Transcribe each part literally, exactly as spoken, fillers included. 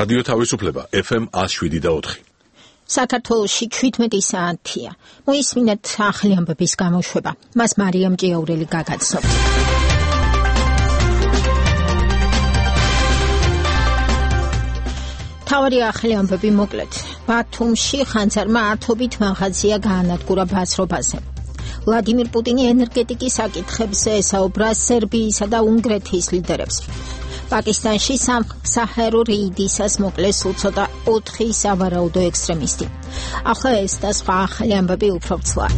რადიო თავისუფლება ეფ ემ one oh seven და four. საქართველოში seventeen საათია. მოისმინეთ ახალი ამბების გამოშვება. მას მარიამ ჭიაურელი გაგაცნობთ. თავი ახალი ამბები მოკლედ. ბათუმში ხანძარმა ათობით მაღაზია გაანადგურა ბაზრობაზე. ვლადიმირ პუტინი ენერგეტიკის საკითხებზე ესაუბრა სერბიისა და უნგრეთის ლიდერებს. პაკისტანში საჰაერო რეიდისას მოკლეს უცოტა ოთხი სავარაუდო ექსტრემისტი. ახლა ეს და სხვა ახალი ამბები უფრო ცვლად.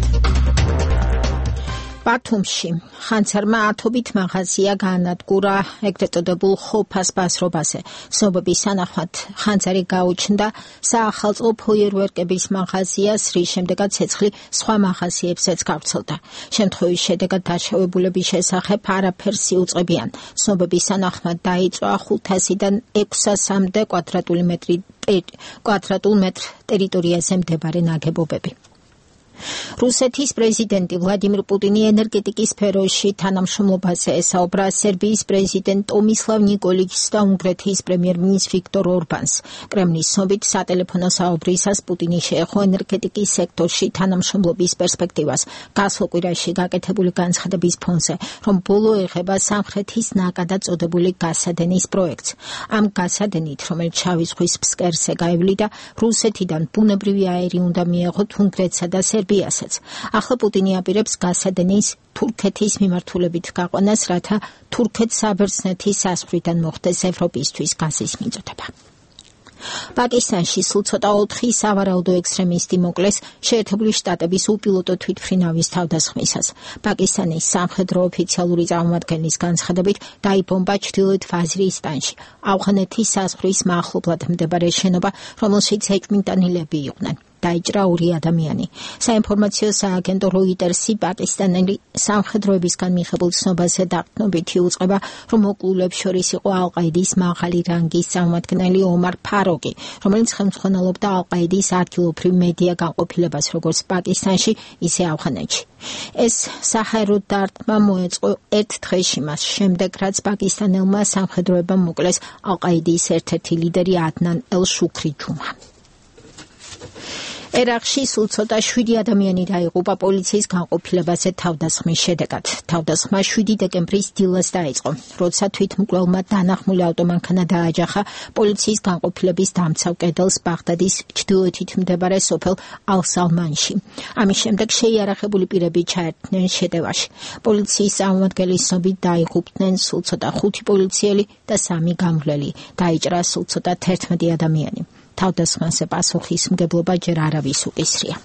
ბათუმში ხანძარმა ათობით მაღაზია გაანადგურა ეგრეთ წოდებულ ხოფას ბაზრობაზე. ცნობების თანახმად ხანძარი გაუჩნდა საახალწლო ფოიერვერკების მაღაზიას, რის შემდეგაც ცეცხლი სხვა მაღაზიებსაც გავრცელდა. შემთხვევის შედეგად დაშავებულების შესახებ არაფერს იუწყებიან. ცნობების თანახმად დაიწვა ხუთასიდან ექვსასამდე კვადრატული მეტრი კვადრატულ მეტრ ტერიტორიაზე მდებარე ნაგებობები. რუსეთის პრეზიდენტი ვლადიმირ პუტინი ენერგეტიკის სფეროში თანამშრომლობაზე ესაუბრა სერბიის პრეზიდენტ ტომისლავ ნიკოლიჩს და უნგრეთის პრემიერ-მინისტრ ვიქტორ ორბანს. კრემლის ცნობით სატელეფონო საუბრისას პუტინი შეეხო ენერგეტიკის სექტორში თანამშრომლობის პერსპექტივას. გასულ კვირაში გაკეთებული განცხადების ფონზე, რომ ბოლო ეხება სამხრეთის ნაკადად წოდებული გასადენის პროექტს. ამ გასადენით, რომელიც შავი ზღვის ფსკერზე გაივლიდა, რუსეთიდან ბუნებრივი აერი უნდა მიეღოთ უნგრეთსა და სერბიასაც. ახლა პუტინი აპირებს გასადენის თურქეთის მიმართულებით გაყვანას, რათა თურქეთს საბერძნეთის საზღვრიდან მოხდეს ევროპისთვის გაზის მიწოდება. პაკისტანში სულ ცოტა ოთხი სავარაუდო ექსტრემისტი მოკლეს შეერთებული შტატების უპილოტო თვითმფრინავის თავდასხმისას. პაკისტანის სამხედრო ოფიციალური წარმომადგენლის განცხადებით დაიბომბა ჩრდილოეთ ვაზირისტანში, ავღანეთის საზღვრის მახლობლად მდებარე შენობა, რომელშიც ეჭვმიტანილები იყვნენ. დაიჭრა ორი ადამიანი. საინფორმაციო სააგენტო როიტერსი პაკისტანელი სამხედროებისგან მიღებულ ცნობაზე დაყრდნობით იუწყება, რომ მოკლულებს შორის იყო ალ-ყაიდის მაღალი რანგის წარმომადგენელი ომარ ფაროგი, რომელიც ხელმძღვანელობდა ალ-ყაიდის ადგილობრივ მედია განყოფილებას როგორც პაკისტანში, ისე ავღანეთში. ეს საჰაერო დარტყმა მოეწყო ერთ დღეში მას შემდეგ, რაც პაკისტანელმა სამხედროებამ მოკლეს ალ-ყაიდის ერთ-ერთი ლიდერი ადნან ელ-შუქრი ჯუმა. ერაყში სულ ცოტა შვიდი ადამიანი დაიღუპა პოლიციის განყოფილებაზე თავდასხმის შედეგად. თავდასხმა შვიდი დეკემბრის დილას დაიწყო, როცა თვითმკვლელმა დანახმული ავტომანქანა დააჯახა პოლიციის განყოფილების დამცავ კედელს ბაღდადის ჩრდილოეთით მდებარე სოფელ ალ-სალმანში. ამის შემდეგ შეიარაღებული პირები ჩაერთნენ შეტევაში. პოლიციის წარმომადგენლის ცნობით დაიღუპნენ სულ ცოტა ხუთი პოლიციელი და სამი გამვლელი. დაიჭრა სულ ცოტა თერთმეტი ადამიანი. თავდასხმაზე პასუხისმგებლობა ჯერ არავის უკისრია.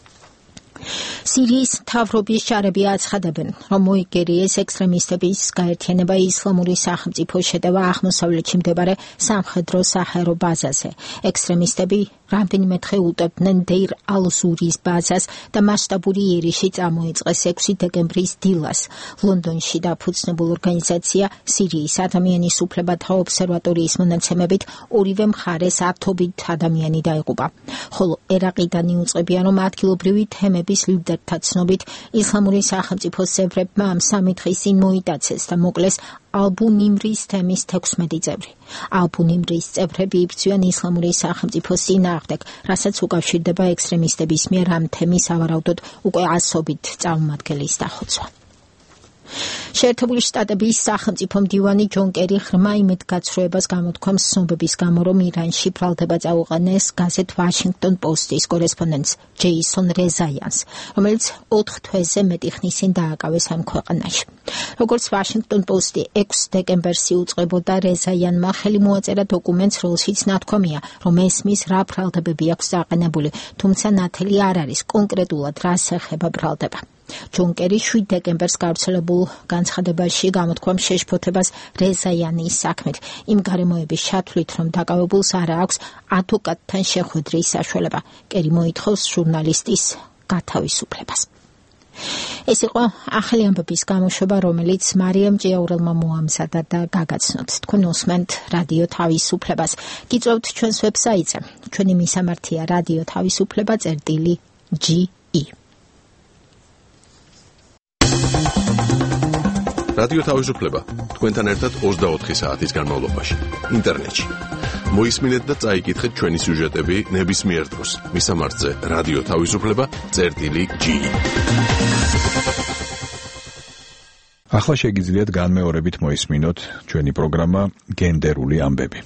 სირიის მთავრობის ჯარები აცხადებენ, რომ მოიგერიეს ექსტრემისტების გაერთიანება ისლამური სახელმწიფო შეტევა აღმოსავლეთში მდებარე სამხედრო საჰაერო ბაზაზე. ექსტრემისტები რამდენიმე დღე უტევდნენ დეირ ალ-ზურის ბაზას და მასშტაბური იერიში წამოიწყეს ექვსი დეკემბრის დილას. ლონდონში დაფუძნებულ ორგანიზაცია სირიის ადამიანის უფლებათა ობსერვატორიის მონაცემებით ორივე მხარეს ათობით ადამიანი დაიღუპა. ხოლო ერაყიდან იუწყებიან, რომ ადგილობრივი თემების ლიდერთა ცნობით ისლამური სახელმწიფოს წევრებმა ამ სამი დღის წინ მოიტაცეს და მოკლეს ალბუ-ნიმრის თემის თექვსმეტი წევრი. ალბუ-ნიმრის წევრები იბრძვიან ისლამური სახელმწიფოს წინააღმდეგ, რასაც უკავშირდება ექსტრემისტების მიერ ამ თემის ავარაუდოდ უკვე ასობით წარმომადგენლის დახოცვა. შეერთებული შტატების სახელმწიფო მდივანი ჯონ კერი ღრმა იმედგაცრუებას გამოთქვამს ცნობების გამო, რომ ირანში ბრალდება წაუყენეს გაზეთ ვაშინგტონ პოსტის კორესპონდენტს ჯეისონ რეზაიანს, რომელიც ოთხ თვეზე მეტი ხნის წინ დააკავეს ამ ქვეყანაში. როგორც ვაშინგტონ პოსტი ექვსი დეკემბერს იუწყებოდა, რეზაიანმა ხელი მოაწერა დოკუმენტს, რომელშიც ნათქვამია, რომ ესმის რა ბრალდებები აქვს დაყენებული, თუმცა ნათელი არ არის კონკრეტულად რას ეხება ბრალდება. ჯონ კერი შვიდ დეკემბერს გავრცელებულ განცხადებაში გამოთქვამს შეშფოთებას რეზაიანის საქმით, იმ გარემოების ჩათვლით, რომ დაკავებულს არა აქვს ადვოკატთან შეხვედრის საშუალება. კერი მოითხოვს ჟურნალისტის გათავისუფლებას. ეს იყო ახალი ამბების გამოშვება, რომელიც მარიამ ჭიაურელმა მოამზადა და გაგაცნოთ. თქვენ უსმენთ რადიო თავისუფლებას. გიწევთ ჩვენს ვებსაიტზე. ჩვენი მისამართია რადიო თავისუფლება წერტილი ჯი ი. რადიო თავისუფლება თქვენთან ერთად ოცდაოთხი საათის განმავლობაში ინტერნეტში. მოისმინეთ და წაიკითხეთ ჩვენი სიუჟეტები ნებისმიერ დროს. მისამართზე რადიო თავისუფლება წერტილი ჯი. ახლა შეგიძლიათ განმეორებით მოისმინოთ ჩვენი პროგრამა გენდერული ამბები.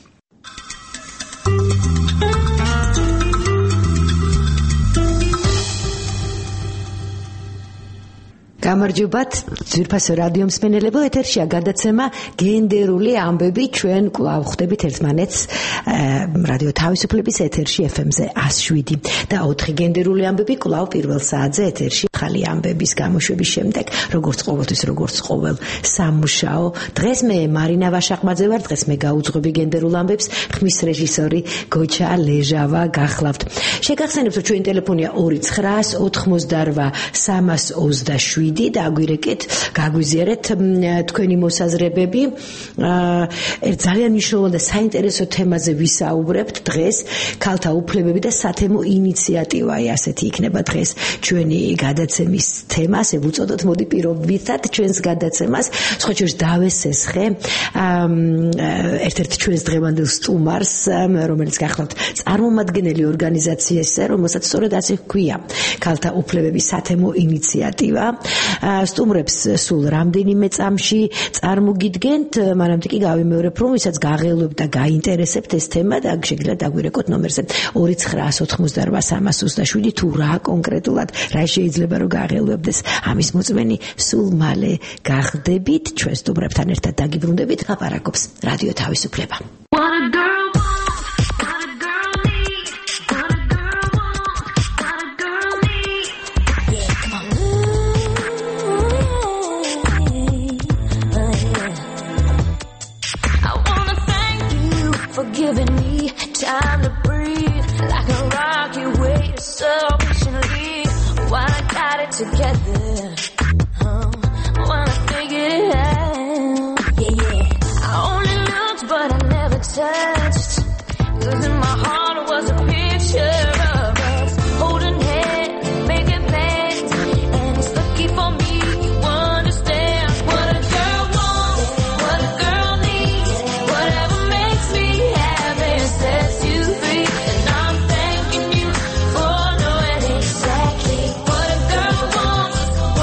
გამარჯობათ, ძვირფასო რადიო მსმენელებო, ეთერშია გადაცემა გენდერული ამბები. ჩვენ კვლავ ხვდებით ერთმანეთს რადიო თავისუფლების ეთერში ეფ ემ-ზე ას შვიდი და ოთხი გენდერული ამბები კვლავ პირველ საათზე ეთერში ხალი ამბების გამოშვების შემდეგ, როგორც ყოველთვის, როგორც ყოველ სამუშაო. დღეს მე მარინა ვაშაყმაძე ვარ, დღეს მე გაუძღვები გენდერულ ამბებს, ხმის რეჟისორი გოჩა ლეჟავა გახლავთ. შეგახსენებთ, რომ ჩვენი ტელეფონია ორი ცხრაას ოთხმოცდარვა სამას ოცდაშვიდი და აგვირეკეთ, გაგვიზიარეთ თქვენი მოსაზრებები. ერთ ძალიან მნიშვნელოვან და საინტერესო თემაზე ვისაუბრებთ დღეს, ქალთა უფლებები და სათემო ინიციატივა, ასეთი იქნება დღეს ჩვენი გადაცემის თემა, ასე ვუწოდოთ, მოდი პირობითად ჩვენს გადაცემას, სხვა შორის დავესესხე ერთ-ერთ ჩვენს დღევანდელ სტუმარს, რომელიც გახლავთ წარმომადგენელი ორგანიზაციისა, რომელსაც სწორედ ასე ჰქვია ქალთა უფლებების სათემო ინიციატივა. სტუმრებს სულ რამდენიმე წამში წარმოგიდგენთ, მანამდე კი გავიმეორებ, რომ ვისაც გაღელვებთ და გაინტერესებთ ეს თემა და შეგიძლიათ დაგვირეკოთ ნომერზე ორი ცხრაას ოთხმოცდარვა სამას ოცდაშვიდი, თუ რა კონკრეტულად რა შეიძლება რომ გაღელვებდეს, ამის მოწმენი სულ მალე გახდებით. ჩვენ სტუმრებთან ერთად დაგიბრუნდებით, ლაპარაკობს რადიო თავისუფლება. Giving me time to breathe like a rocky wave so patiently while I got it together. Oh, while I figured it out. Yeah, yeah. I only looked but I never touched. Cause in my heart was a picture of us holding hands, making plans. And it's lucky for me you understand what a girl wants, what a girl needs, whatever makes me sets you free, and I'm thanking you for knowing exactly what a girl wants,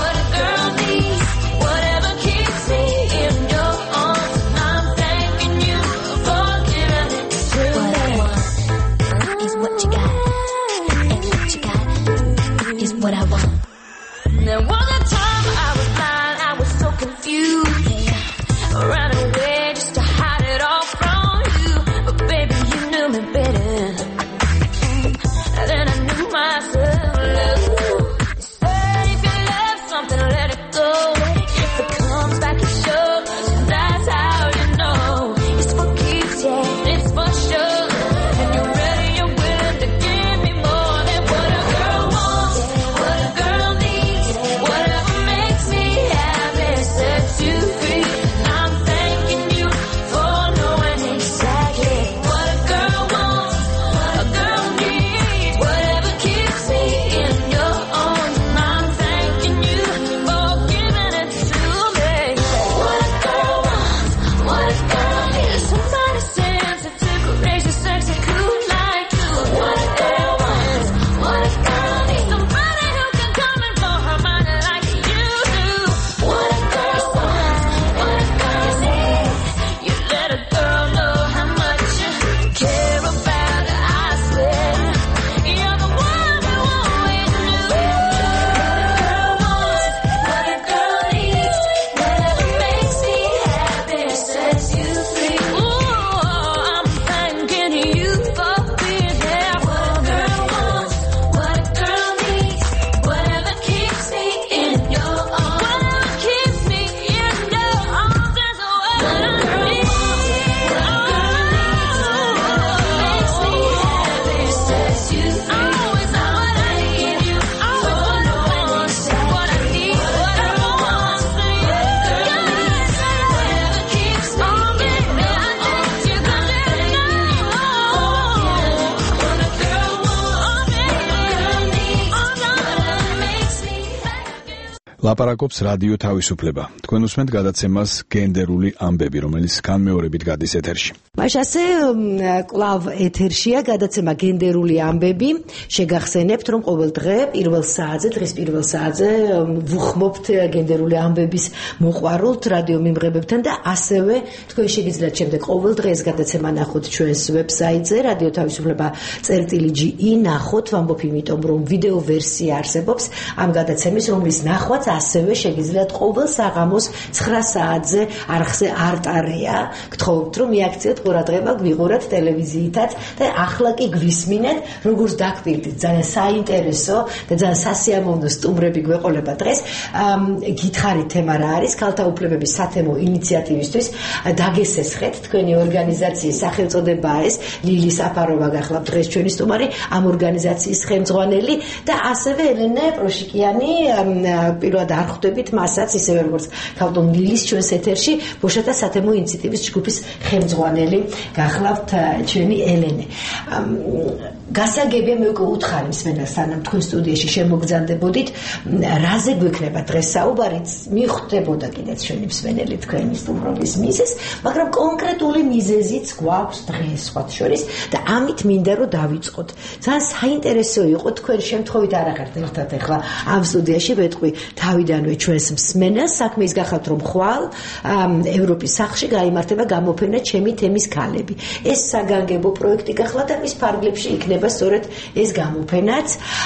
ლაპარაკობს რადიო თავისუფლება. თქვენ უსმენთ გადაცემას გენდერული ამბები, რომელიც განმეორებით გადის ეთერში. მაშასე კლავ ეთერშია გადაცემა გენდერული ამბები. შეგახსენებთ, რომ ყოველ დღე პირველ საათზე, დღის პირველ საათზე ვუხმობთ გენდერული ამბების მოყვარულთ რადიო მიმღებებთან და ასევე თქვენ შეგიძლიათ შემდეგ ყოველ დღე ეს გადაცემა ნახოთ ჩვენს ვებსაიტზე რადიო თავისუფლება წერტილი ჯი ი ნახოთ, ვამბობ იმიტომ რომ ვიდეო ვერსია არსებობს ამ გადაცემის, რომლის ნახვაც ასევე შეგიძლიათ ყოველ საღამოს ცხრა საათზე არხზე არტარია. გთხოვთ რომ მიაქციოთ ყურადღება, გვიყურათ ტელევიზიითაც და ახლა კი გვისმინეთ, როგორც დაგპირდით, ძალიან საინტერესო და ძალიან სასიამოვნო სტუმრები გვეყოლება დღეს. გითხარით თემა რა არის? ქალთა უფლებების სათემო ინიციატივისთვის დაგესესხეთ თქვენი ორგანიზაციის სახელწოდებაა ეს. ლილი საფაროვა გახლავთ დღეს ჩვენი სტუმარი, ამ ორგანიზაციის ხელმძღვანელი და ასევე ელენე პროშიკიანი, პირველად არ ხვდებით მასაც, ისევე როგორც ქალბატონ ლილის ჩვენს ეთერში, ბოშათა სათემო ინიციატივის ჯგუფის ხელმძღვანელი გახლავთ ჩვენი ელენე. გასაგებია, მე უკვე უთხარი მსმენელს, სანამ თქვენ სტუდიაში შემოგზანდებოდით, რაზე გვექნება დღეს საუბარი, მიხვდებოდა კიდეც ჩვენი მსმენელი თქვენი სტუმრობის მიზეზს, მაგრამ კონკრეტული მიზეზიც გვაქვს დღეს სხვათ შორის და ამით მინდა რომ დავიწყოთ. ძალიან საინტერესო იყო თქვენ შემთხვევით არ ახართ ერთად ახლა ამ სტუდიაში ვეთყვი თავიდანვე ჩვენს მსმენელს, საქმე ის გახავთ რომ ხვალ ევროპის სახლში გაიმართება გამოფენა ჩემი თემის ქალები. ეს საგანგებო პროექტი გახლა და მის ფარგლებში იქნება სწორედ ეს გამოფენაც.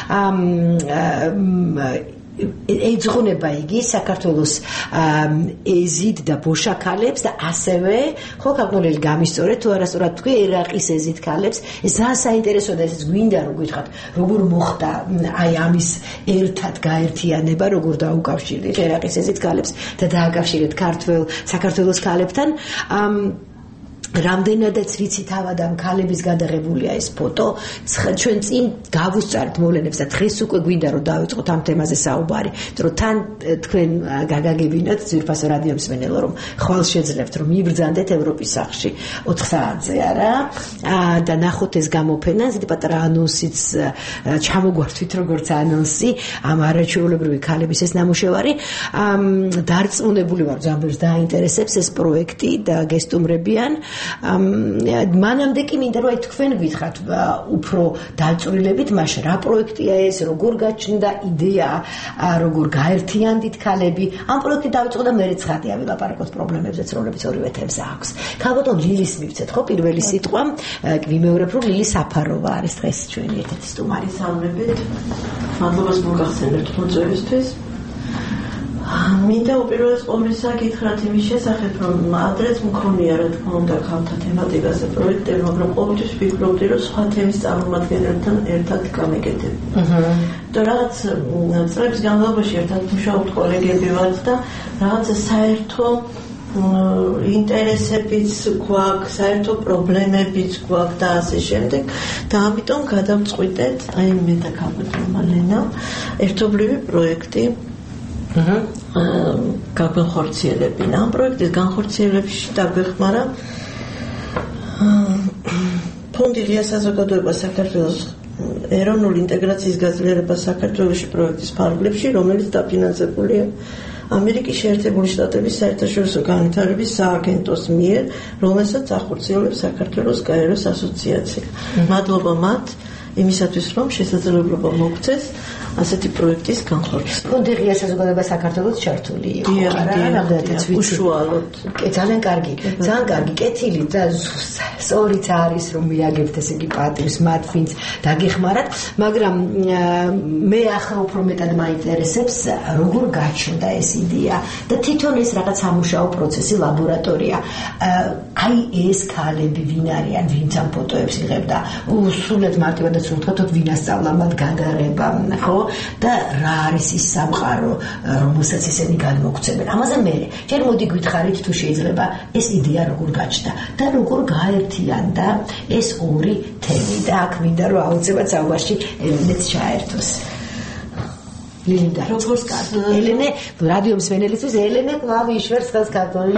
ეძღვნება იგი საქართველოს ეზიდ და ბოშა ქალებს და ასევე ხო ქალბატონელი გამისწორეთ თუ არასწორად თქვი ერაყის ეზიდ ქალებს. ეს ძალიან საინტერესო და ეს გვინდა რომ გითხრათ როგორ მოხდა აი ამის ერთად გაერთიანება, როგორ დაუკავშირდით ერაყის ეზიდ ქალებს და დააკავშირეთ ქართველ საქართველოს ქალებთან. რამდენადაც ვიცი თავად ამ ქალების გადაღებულია ეს ფოტო, ჩვენ წინ გავუსწართ მოვლენებს და დღეს უკვე გვინდა რომ დავიწყოთ ამ თემაზე საუბარი, რომ თან თქვენ გაგაგებინოთ ძვირფასო რადიო მსმენელო, რომ ხვალ შეძლებთ რომ მიბრძანდეთ ევროპის სახლში ოთხ საათზე არა და ნახოთ ეს გამოფენა, ზედა პატარა ანონსიც ჩამოგვართვით როგორც ანონსი ამ არაჩვეულებრივი ქალების ეს ნამუშევარი. დარწმუნებული ვარ ძალიან დაინტერესებს ეს პროექტი და გესტუმრებიან. მანამდე კი მინდა რომ აი თქვენ გითხრათ უფრო დაწვრილებით მაშინ რა პროექტია ეს, როგორ გაჩნდა იდეა, როგორ გაერთიანდით ქალები. ამ პროექტი დავიწყო და მე ცხადია ვილაპარაკოთ პრობლემებზეც, რომლებიც ორივე თემზე აქვს. ქალბატონ ლილის მივცეთ ხო პირველი სიტყვა, ვიმეორებ რომ ლილი საფაროვა არის დღეს ჩვენი ერთ-ერთი სტუმარი. სამნებით მადლობას მოგახსენებთ მოწვევისთვის. მინდა უპირველეს ყოვლისა გითხრათ იმის შესახებ, რომ ადრეც მქონია რა თქმა უნდა ქალთა თემატიკაზე პროექტები, მაგრამ ყოველთვის ვფიქრობდი, რომ სხვა თემის წარმომადგენლებთან ერთად გამეკეთებ. და რაღაც წლების განმავლობაში ერთად მუშაობთ კოლეგები ვართ და რაღაც საერთო ინტერესებიც გვაქვს, საერთო პრობლემებიც გვაქვს და ასე შემდეგ. და ამიტომ გადავწყვიტეთ, აი მე და ქალბატონმა ლენამ ერთობლივი პროექტი გაგვეხორციელებინა. ამ პროექტის განხორციელებში დაგვეხმარა ფონდი ღია საზოგადოება საქართველოს ეროვნული ინტეგრაციის გაძლიერება საქართველოში პროექტის ფარგლებში, რომელიც დაფინანსებულია ამერიკის შეერთებული შტატების საერთაშორისო განვითარების სააგენტოს მიერ, რომელსაც ახორციელებს საქართველოს გაეროს ასოციაცია. მადლობა მათ იმისათვის, რომ შესაძლებლობა მოგცეს ასეთი პროექტის განხორციელება. ფონდი ღია საზოგადოება საქართველოს ჩართული იყო. რამდენადაც ვიცი. უშუალოდ. ძალიან კარგი, ძალიან კარგი კეთილი და სწორიც არის რომ მიაგებთ ესე იგი პატივს მათ, ვინც დაგეხმარათ, მაგრამ მე ახლა უფრო მეტად მაინტერესებს როგორ გაჩნდა ეს იდეა და თვითონ ეს რაღაც სამუშაო პროცესი, ლაბორატორია. აი ეს ქალები ვინ არიან, ვინც ამ ფოტოებს იღებდა, სულად მარტივად ვთქვათ, ვინ ასწავლა მათ გადაღება, ხო? და რა არის ის სამყარო, რომელსაც ისინი გადმოგცემენ. ამაზე მე ჯერ მოდი გითხარით თუ შეიძლება ეს იდეა როგორ გაჩნდა და როგორ გაერთიანდა ეს ორი თემი და აქ მინდა რომ აუცილებლად საუბარში ელენეც ჩაერთოს. ლინდა როგორც კარგი. ელენე რადიო მსმენელისთვის ელენე კლავ იშვერს ხელს ქალბატონი.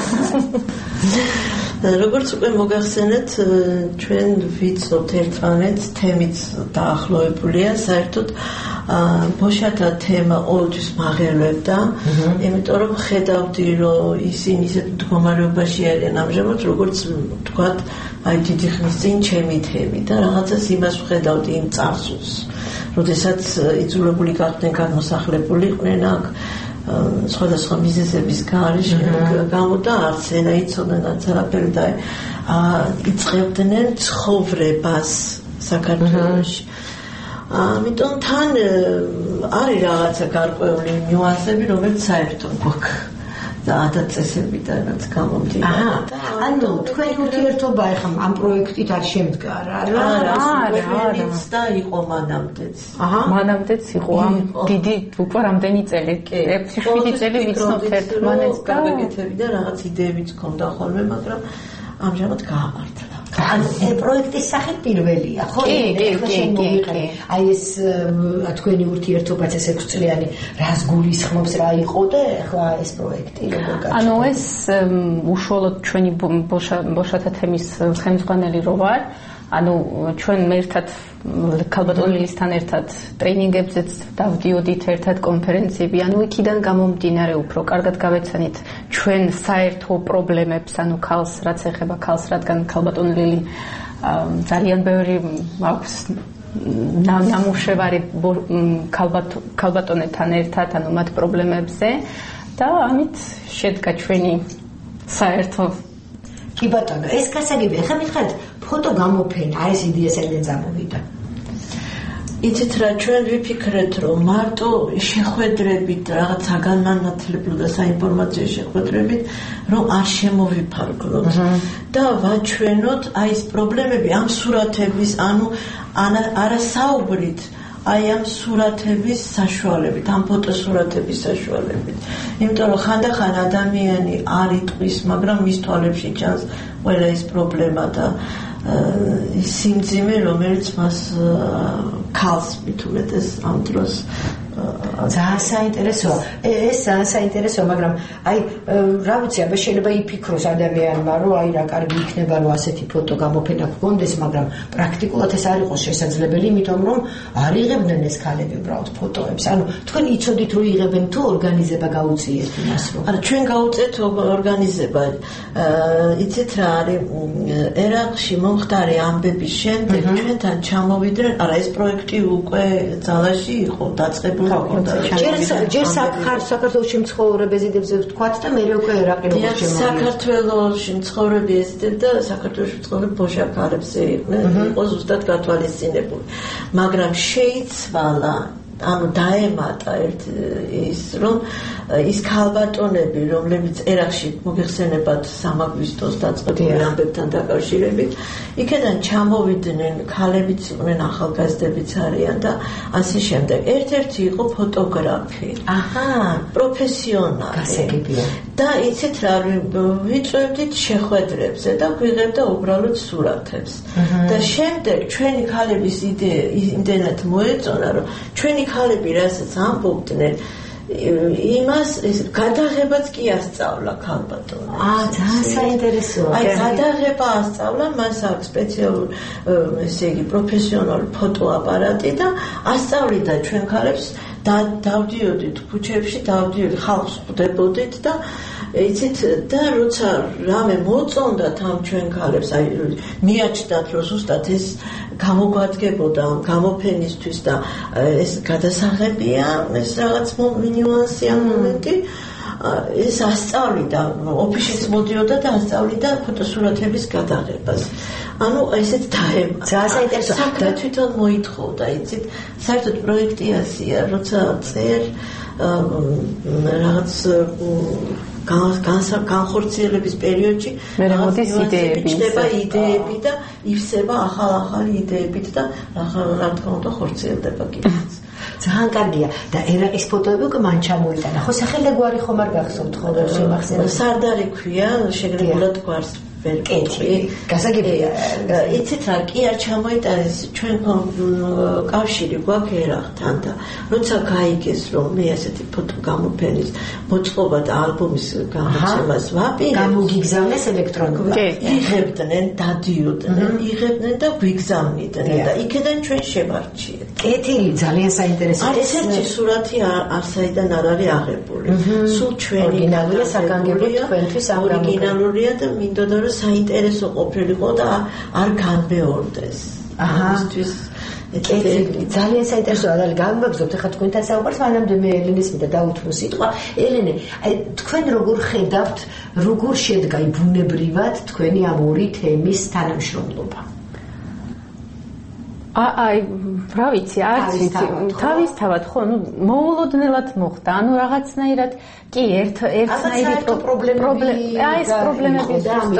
როგორც უკვე მოგახსენეთ, ჩვენ ვიცნობთ ერთმანეთს, თემიც დაახლოებულია, საერთოდ ბოშათა თემა ყოველთვის მაღელვებდა, იმიტომ რომ ხედავდი, რომ ისინი ისეთ მდგომარეობაში არიან ამჟამად, როგორც თქვათ, აი დიდი ხნის წინ ჩემი თემი და რაღაცას იმას ვხედავდი იმ წარსულს, როდესაც იძულებული გახდნენ გადმოსახლებული იყვნენ აქ სხვადასხვა მიზეზების გამო და არც ენა იცოდნენ, არც არაფერი და იწყებდნენ ცხოვრებას საქართველოში. ამიტომ თან არის რაღაცა გარკვეული ნიუანსები, რომელიც საერთოდ გვაქვს და ადაწესებიდან რაც გამომდინარე. ანუ თქვენი ურთიერთობა ახლა ამ პროექტით არ შემდგარა რა? არა, არა, და იყო მანამდეც. აჰა, მანამდეც იყო ამ დიდი უკვე რამდენი წელი? ექვსი შვიდი წელი ვიცნობთ ერთმანეთს და გაკეთები და რაღაც იდეებიც ჰქონდა ხოლმე, მაგრამ ამჟამად გაამართლა. ანუ პროექტის სახით პირველია, ხო? კი, კი, კი, კი. აი ეს თქვენი ურთიერთობაც ეს ექვსი წლიანი რას გულისხმობს, რა იყო და ახლა ეს პროექტი როგორ გაჩნდა? ანუ ეს უშუალოდ ჩვენი ბოშათა თემის ხელმძღვანელი რო ვარ, ანუ ჩვენ მე ერთად ქალბატონ ლილის-თან ერთად ტრეინინგებზეც დავდიოდით, ერთად კონფერენციები, ანუ იქიდან გამომდინარე უფრო კარგად გავეცანით ჩვენ საერთო პრობლემებს, ანუ ქალს, რაც ეხება ქალს, რადგან ქალბატონ ლილი ძალიან ბევრი აქვს ნამუშევარი ქალბატონებთან ერთად, ანუ მათ პრობლემებზე და ამით შედგა ჩვენი საერთო. კი ბატონო, ეს გასაგებია. ხა მითხარით, ფოტო გამოფენა, ეს იდეა საერთოდ გამოვიდა. იცით რა, ჩვენ ვიფიქრეთ, რომ მარტო შეხვედრებით, რაღაც საგანმანათლებლო და საინფორმაციო შეხვედრებით, რომ არ შემოვიფარგლოთ და ვაჩვენოთ აი ეს პრობლემები ამ სურათების, ანუ არასაუბრით აი ამ სურათების საშუალებით, ამ ფოტოსურათების საშუალებით. იმიტომ რომ ხანდახან ადამიანი არ იტყვის, მაგრამ მის თვალებში ჩანს ყველა ეს პრობლემა და სიმძიმე, რომელიც მას ქალს მით უმეტეს ამ დროს ძალიან საინტერესოა. ეს ძალიან საინტერესოა, მაგრამ აი რა ვიცი, აბა შეიძლება იფიქროს ადამიანმა, რომ აი რა კარგი იქნება, რომ ასეთი ფოტო გამოფენა გქონდეს, მაგრამ პრაქტიკულად ეს არ იყოს შესაძლებელი, იმიტომ რომ არ იღებდნენ ეს ქალები უბრალოდ ფოტოებს. ანუ თქვენ იცოდით, რომ იღებენ თუ ორგანიზება გაუწიეთ იმას, რომ არა, ჩვენ გაუწიეთ ორგანიზება. იცით რა არის, ერაყში მომხდარი ამბების შემდეგ ჩვენთან ჩამოვიდნენ, არა ეს პროექტი უკვე ძალაში იყო დაწყებული. ჯერ საქართველოში მცხოვრები ეზიდებზე ვთქვათ და მე უკვე ერაყი როგორც შემოვიდა. საქართველოში მცხოვრები ეზიდები და საქართველოში მცხოვრები ბოშაქალებზე იყვნენ, იყო ზუსტად გათვალისწინებული. მაგრამ შეიცვალა, ანუ დაემატა ერთ ის, რომ ის ქალბატონები, რომლებიც ერაყში მოიხსენებათ სამაგვისტოს დაწყებული ამბებთან დაკავშირებით, იქიდან ჩამოვიდნენ, ქალებიც იყვნენ, ახალგაზრდებიც არიან და ასე შემდეგ. ერთ-ერთი იყო ფოტოგრაფი. აჰა, პროფესიონალი. გასაგებია. და იცით რა, ვიწვევდით შეხვედრებზე და გვიღებდა უბრალოდ სურათებს. და შემდეგ ჩვენი ქალების იდეა იმდენად მოეწონა, რომ ჩვენი ქალები რასაც ამბობდნენ, იმას გადაღებაც კი ასწავლა ქალბატონებს. აა, ძალიან საინტერესოა. აი, გადაღება ასწავლა, მას აქვს სპეციალური, ესე იგი, პროფესიონალი ფოტოაპარატი და ასწავლიდა ჩვენ ქალებს და დავდიოდით ქუჩებში, დავდიოდით, ხალხს ხვდებოდით და იცით და როცა რამე მოწონდათ ამ ჩვენ ქალებს, აი მიაჩნდათ, რომ ზუსტად ეს გამოგვადგებოდა გამოფენისთვის და ეს გადასაღებია, ეს რაღაც ნიუანსია მომენტი, ეს ასწავლიდა, ოფისშიც მოდიოდა და ასწავლიდა ფოტოსურათების გადაღებას. ანუ ესეც დაემატა. ძალიან საინტერესოა. საქმე თვითონ მოითხოვდა, იცით, საერთოდ პროექტი ასია, როცა წერ რაღაც განხორციელების პერიოდში მოდის იდეები, ჩნდება იდეები და ივსება ახალ-ახალი იდეებით და რა თქმა უნდა ხორციელდება კიდეც. ძალიან კარგია და ერაყის ფოტოები უკვე მან ჩამოიტანა. ხო სახელგვარი ხომ არ გახსოვთ ხოლმე შემახსენებთ? სარდარი ქვია, შეგრებულად გვარს ვერ კეთი გასაგებია იცით რა კი არ ჩამოიტანეს ჩვენ კავშირი გვაქვს ერახთან და როცა გაიგეს რომ მე ასეთი ფოტო გამოფენის მოწყობა და ალბომის გამოცემას ვაპირებ გამოგიგზავნეს ელექტრონულად იღებდნენ დადიოდნენ იღებდნენ და გვიგზავნიდნენ და იქიდან ჩვენ შევარჩიეთ კეთილი ძალიან საინტერესოა ესეთი სურათი არსაიდან არ არის აღებული სულ ჩვენი ორიგინალური საგანგებო თქვენთვის ორიგინალურია და მინდოდა რომ საინტერესო ყოფილიყო და არ განმეორდეს ამისთვის კეთილი ძალიან საინტერესოა და გამბობთ ახლა თქვენთან საუბარს მანამდე მე ელენეს მინდა დავუთმო სიტყვა ელენე აი თქვენ როგორ ხედავთ როგორ შედგა ბუნებრივად თქვენი ამ ორი თემის თანამშრომლობა აი რა ვიცი არც ვიცი თავისთავად ხო ნუ მოულოდნელად მოხდა ანუ რაღაცნაირად კი ერთ ერთნაირი პრობლემები აი ეს პრობლემები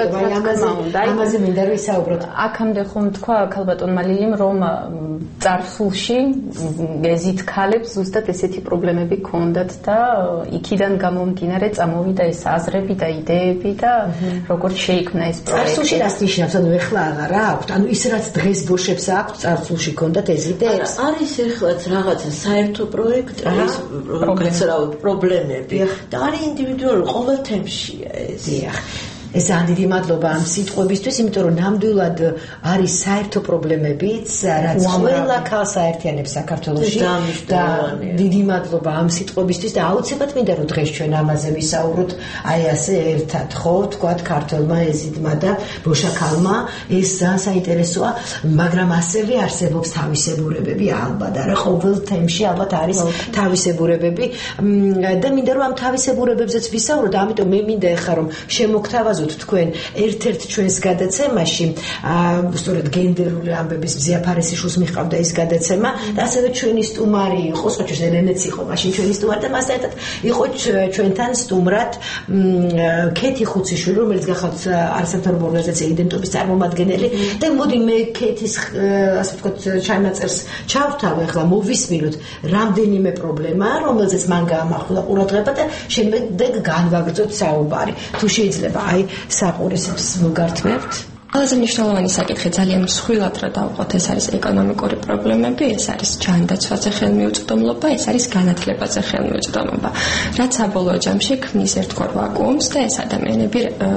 და ამაზე მინდა რომ ვისაუბროთ აქამდე ხომ თქვა ქალბატონმა ლილიმ რომ წარსულში ezit ქალებს ზუსტად ესეთი პრობლემები ჰქონდათ და იქიდან გამომდინარე წამოვიდა ეს აზრები და იდეები და როგორც შეიქმნა ეს პროექტი წარსულში რას ნიშნავს ანუ ეხლა აღარ აქვს ანუ ის რაც დღეს ბოშებს აქვს წარსულში ჰქონდათ ეს იდეები არის ეხლაც რაღაცა საერთო პროექტი ეს პროგრესრავ პრობლემები და არის ინდივიდუალური ყოველ თემშია ეს დიახ ეს ძალიან მადლობა ამ სიტყვებისთვის, იმიტომ რომ ნამდვილად არის საერთო პრობლემებიც, რაც ყველა ქალს აერთიანებს საქართველოში და დიდი მადლობა ამ სიტყვებისთვის და აუცილებლად მინდა რომ დღეს ჩვენ ამაზე ვისაუბროთ, აი ასე ერთად, ხო, თქვათ ქართველმა ეზიდმა და ბოშაქალმა, ეს ძალიან საინტერესოა, მაგრამ ასევე არსებობს თავისებურებები ალბათ, არა ყოველ თემში ალბათ არის თავისებურებები და მინდა რომ ამ თავისებურებებზეც ვისაუბროთ, ამიტომ მე მინდა ეხლა რომ შემოგთავაზოთ თქვენ ერთ-ერთ ჩვენს გადაცემაში სწორედ გენდერული ამბების მზია ფარესიშვილს მიჰყავდა ეს გადაცემა და ასევე ჩვენი სტუმარი იყო სწორედ ელენეც იყო მაშინ ჩვენი სტუმარი და მასთან ერთად იყო ჩვენთან სტუმრად ქეთი ხუციშვილი რომელიც გახავთ არასამთავრობო ორგანიზაცია იდენტობის წარმომადგენელი და მოდი მე ქეთის ასე ვთქვათ ჩანაწერს ჩავთავ ახლა მოვისმინოთ რამდენიმე პრობლემა რომელზეც მან გაამახვილა ყურადღება და შემდეგ განვაგრძოთ საუბარი თუ შეიძლება აი საყურისებს მოგართმევთ ყველაზე მნიშვნელოვანი საკითხი ძალიან მსხვილად რა დავყოთ ეს არის ეკონომიკური პრობლემები ეს არის ჯანდაცვაზე ხელმიუწვდომობა ეს არის განათლებაზე ხელმიუწვდომობა რაც საბოლოო ჯამში ქმნის ერთგვარ ვაკუუმს და ეს ადამიანები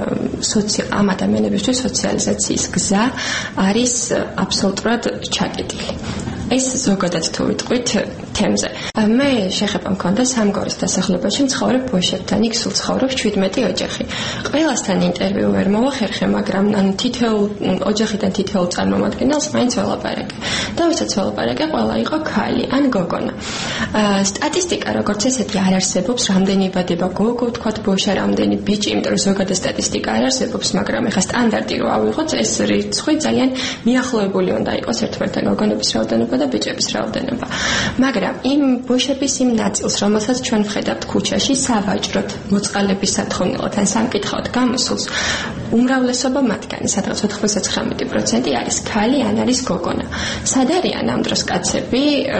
ამ ადამიანებისთვის სოციალიზაციის გზა არის აბსოლუტურად ჩაკეტილი ეს ზოგადად თუ ვიტყვით თემზე. მე შეხება მქონდა სამგორის დასახლებაში მცხოვრებ ბოშებთან, იქ სულ ცხოვრობს შვიდმეტი ოჯახი. ყველასთან ინტერვიუ ვერ მოვახერხე, მაგრამ ან თითოეულ ოჯახიდან თითოეულ წარმომადგენელს მაინც ველაპარაკე. და ვისაც ველაპარაკე, ყველა იყო ქალი ან გოგონა. სტატისტიკა როგორც ესეთი არ არსებობს, რამდენი იბადება გოგო, ვთქვათ ბოშა, რამდენი ბიჭი, იმიტომ რომ ზოგადად სტატისტიკა არ არსებობს, მაგრამ ეხა სტანდარტი რო ავიღოთ, ეს რიცხვი ძალიან მიახლოებული უნდა იყოს ერთმანეთთან გოგონების რაოდენობა და ბიჭების რაოდენობა. მაგრამ იმ ბოშების იმ ნაწილს, რომელსაც ჩვენ ვხედავთ ქუჩაში, სავაჭროდ, მოწყალების სათხოვნელად ან სამკითხავთ გამოსულს, უმრავლესობა მათგანი, სადღაც ოთხმოცდათხრამეტი პროცენტი არის ქალი ან არის გოგონა. სად არიან ამ დროს კაცები?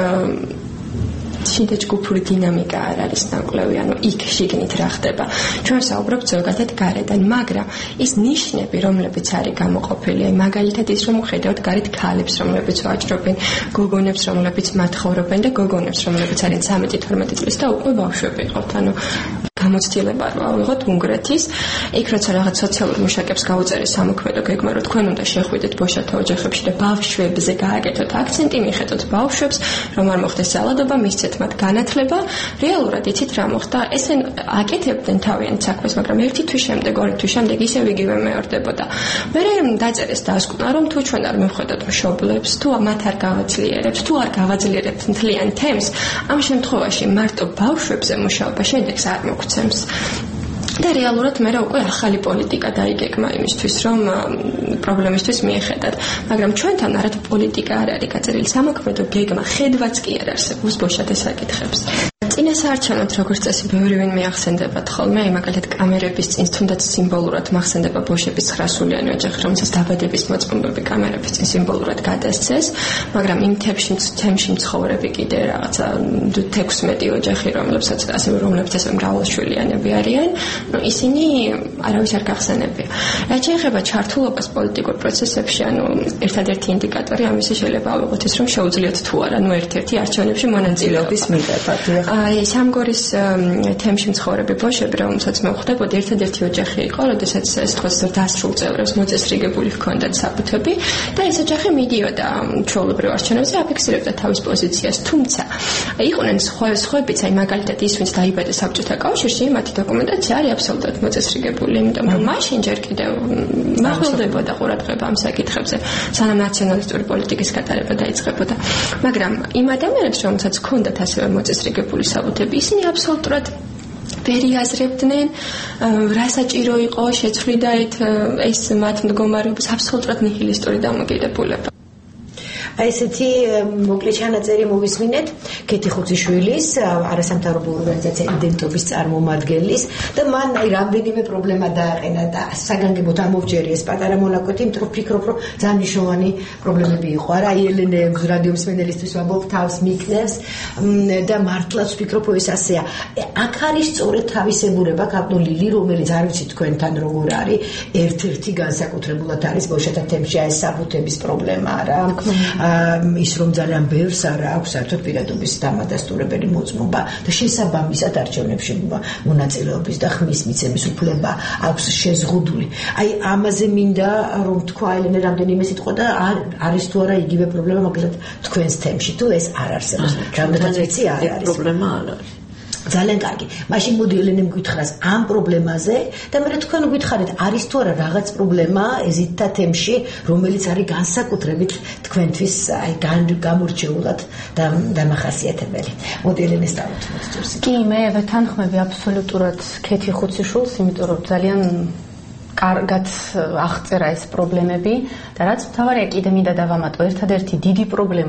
შიდა ჯგუფური დინამიკა არ არის ნაკლები, ანუ იქ შიგნით რა ხდება. ჩვენ საუბრობთ ზოგადად გარედან, მაგრამ ის ნიშნები, რომლებიც არის გამოყოფილი, მაგალითად ის რომ ხედავთ გარეთ ქალებს, რომლებიც ვაჭრობენ, გოგონებს, რომლებიც მათხოვრობენ და გოგონებს, რომლებიც არიან ცამეტი თორმეტი წლის და უკვე ბავშვები იყავთ, ანუ გამოცდილება რო ავიღოთ უნგრეთის, იქ როცა რაღაც სოციალურ მუშაკებს გაუწერეს სამოქმედო გეგმა, რომ თქვენ უნდა შეხვიდეთ ბოშათა ოჯახებში და ბავშვებზე გააკეთოთ აქცენტი, მიხედოთ ბავშვებს, რომ არ მოხდეს ძალადობა, მისცეთ მათ განათლება, რეალურად იცით რა მოხდა, ესენ აკეთებდნენ თავიანთ საქმეს, მაგრამ ერთი თვის შემდეგ, ორი თვის შემდეგ ისევ იგივე მეორდებოდა. მე დაწერეს დასკვნა, რომ თუ ჩვენ არ მივხვდეთ მშობლებს, თუ მათ არ გავაძლიერებთ, თუ არ გავაძლიერებთ მთლიან თემს, ამ შემთხვევაში მარტო ბავშვებზე მუშაობა შედეგს არ მოგვცემს. და რეალურად მე რა უკვე ახალი პოლიტიკა დაიგეგმა იმისთვის, რომ პრობლემისთვის მიეხედათ. მაგრამ ჩვენთან არათუ პოლიტიკა არ არის გაწერილი, სამოქმედო გეგმა, ხედვაც კი არ არსებობს ბოშათა საკითხებს. წინასაარჩევნოდ როგორც წესი ბევრი ვინ მიახსენდებათ ხოლმე, მაგალითად კამერების წინ თუნდაც სიმბოლურად მახსენდება ბოშების ცხრასულიანი ოჯახი, რომელსაც დაბადების მოწმობები კამერების წინ სიმბოლურად გადასცეს, მაგრამ იმ თემში თემში მცხოვრები კიდე რაღაცა თექვსმეტი ოჯახი, რომლებსაც ასევე რომლებიც ასევე მრავალშვილიანები არიან, ნუ ისინი არავის არ გახსენებია. რაც შეეხება ჩართულობას პოლიტიკურ პროცესებში, ანუ ერთადერთი ინდიკატორი ამისი შეიძლება ავიღოთ ის, რომ შეუძლიათ თუ არა, ნუ ერთ-ერთი არჩევნებში მონაწილეობის მიღება. აი, სამგორის თემში მცხოვრები ბოშები, რომელსაც მე ვხვდებოდი, ერთადერთი ოჯახი იყო, როდესაც ეს თქოს დასრულ წევრებს მოწესრიგებული ჰქონდათ საფუთები და ეს ოჯახი მიდიოდა ჩვეულებრივ არჩევნებზე, აფიქსირებდა თავის პოზიციას, თუმცა იყვნენ სხვაებიც, აი მაგალითად ის, ვინც დაიბადა საბჭოთა კავშირში, მათი დოკუმენტაცია არის აბსოლუტურად მოწესრიგებული, იმიტომ რომ მაშინ ჯერ კიდევ მაღლდებოდა ყურადღება ამ საკითხებზე, სანამ ნაციონალისტური პოლიტიკის გატარება დაიწყებოდა. მაგრამ იმ ადამიანებს, რომელსაც ჰქონდათ ასევე მოწესრიგებული საბუთები, ისინი აბსოლუტურად ვერ იაზრებდნენ, რა საჭირო იყო შეცვლიდა ეს მათ მდგომარეობის აბსოლუტურად ნიჰილისტური დამოკიდებულება. აი ესეთი მოკლე ჩანაწერი მოვისმინეთ კეთი ხუციშვილის არასამთავრობო ორგანიზაცია იდენტობის წარმომადგენლის და მან აი რამდენიმე პრობლემა დააყენა და საგანგებოდ ამოვჯერი ეს პატარა მონაკვეთი, იმიტომ რომ ვფიქრობ, რომ ძალიან მნიშვნელოვანი პრობლემები იყო. არა, აი ელენე რადიო მსმენელისთვის ვამბობ, თავს მიკნევს და მართლაც ვფიქრობ, რომ ეს ასეა. აქ არის სწორედ თავისებურება კაპიტონ ლილი, რომელიც არ ვიცი თქვენთან როგორ არის, ერთ-ერთი განსაკუთრებულად არის ბოშათა თემში ეს საბუთების პრობლემა რა. ის რომ ძალიან ბევრს არა აქვს საერთოდ პირადობის დამადასტურებელი მოწმობა და შესაბამისად არჩევნებში მონაწილეობის და ხმის მიცემის უფლება აქვს შეზღუდული. აი ამაზე მინდა რომ თქვა ელენე რამდენიმე სიტყვა და არის თუ არა იგივე პრობლემა მაგალითად თქვენს თემში თუ ეს არ არსებობს. რამდენად ვიცი არ არის პრობლემა არ არის. ძალიან კარგი. მაშინ მოდი ელენე მგვითხრას ამ პრობლემაზე და მე თქვენ გითხარით არის თუ არა რაღაც პრობლემა ეზიტთა თემში, რომელიც არის განსაკუთრებით თქვენთვის აი გამორჩეულად და დამახასიათებელი. მოდი ელენე სტავოთ მოძრაობს. კი, მე ვეთანხმები აბსოლუტურად კეთი ხუციშვილს, იმიტომ რომ ძალიან კარგად აღწერა ეს პრობლემები და რაც მთავარია კიდე მინდა დავამატო ერთადერთი დიდი პრობლემა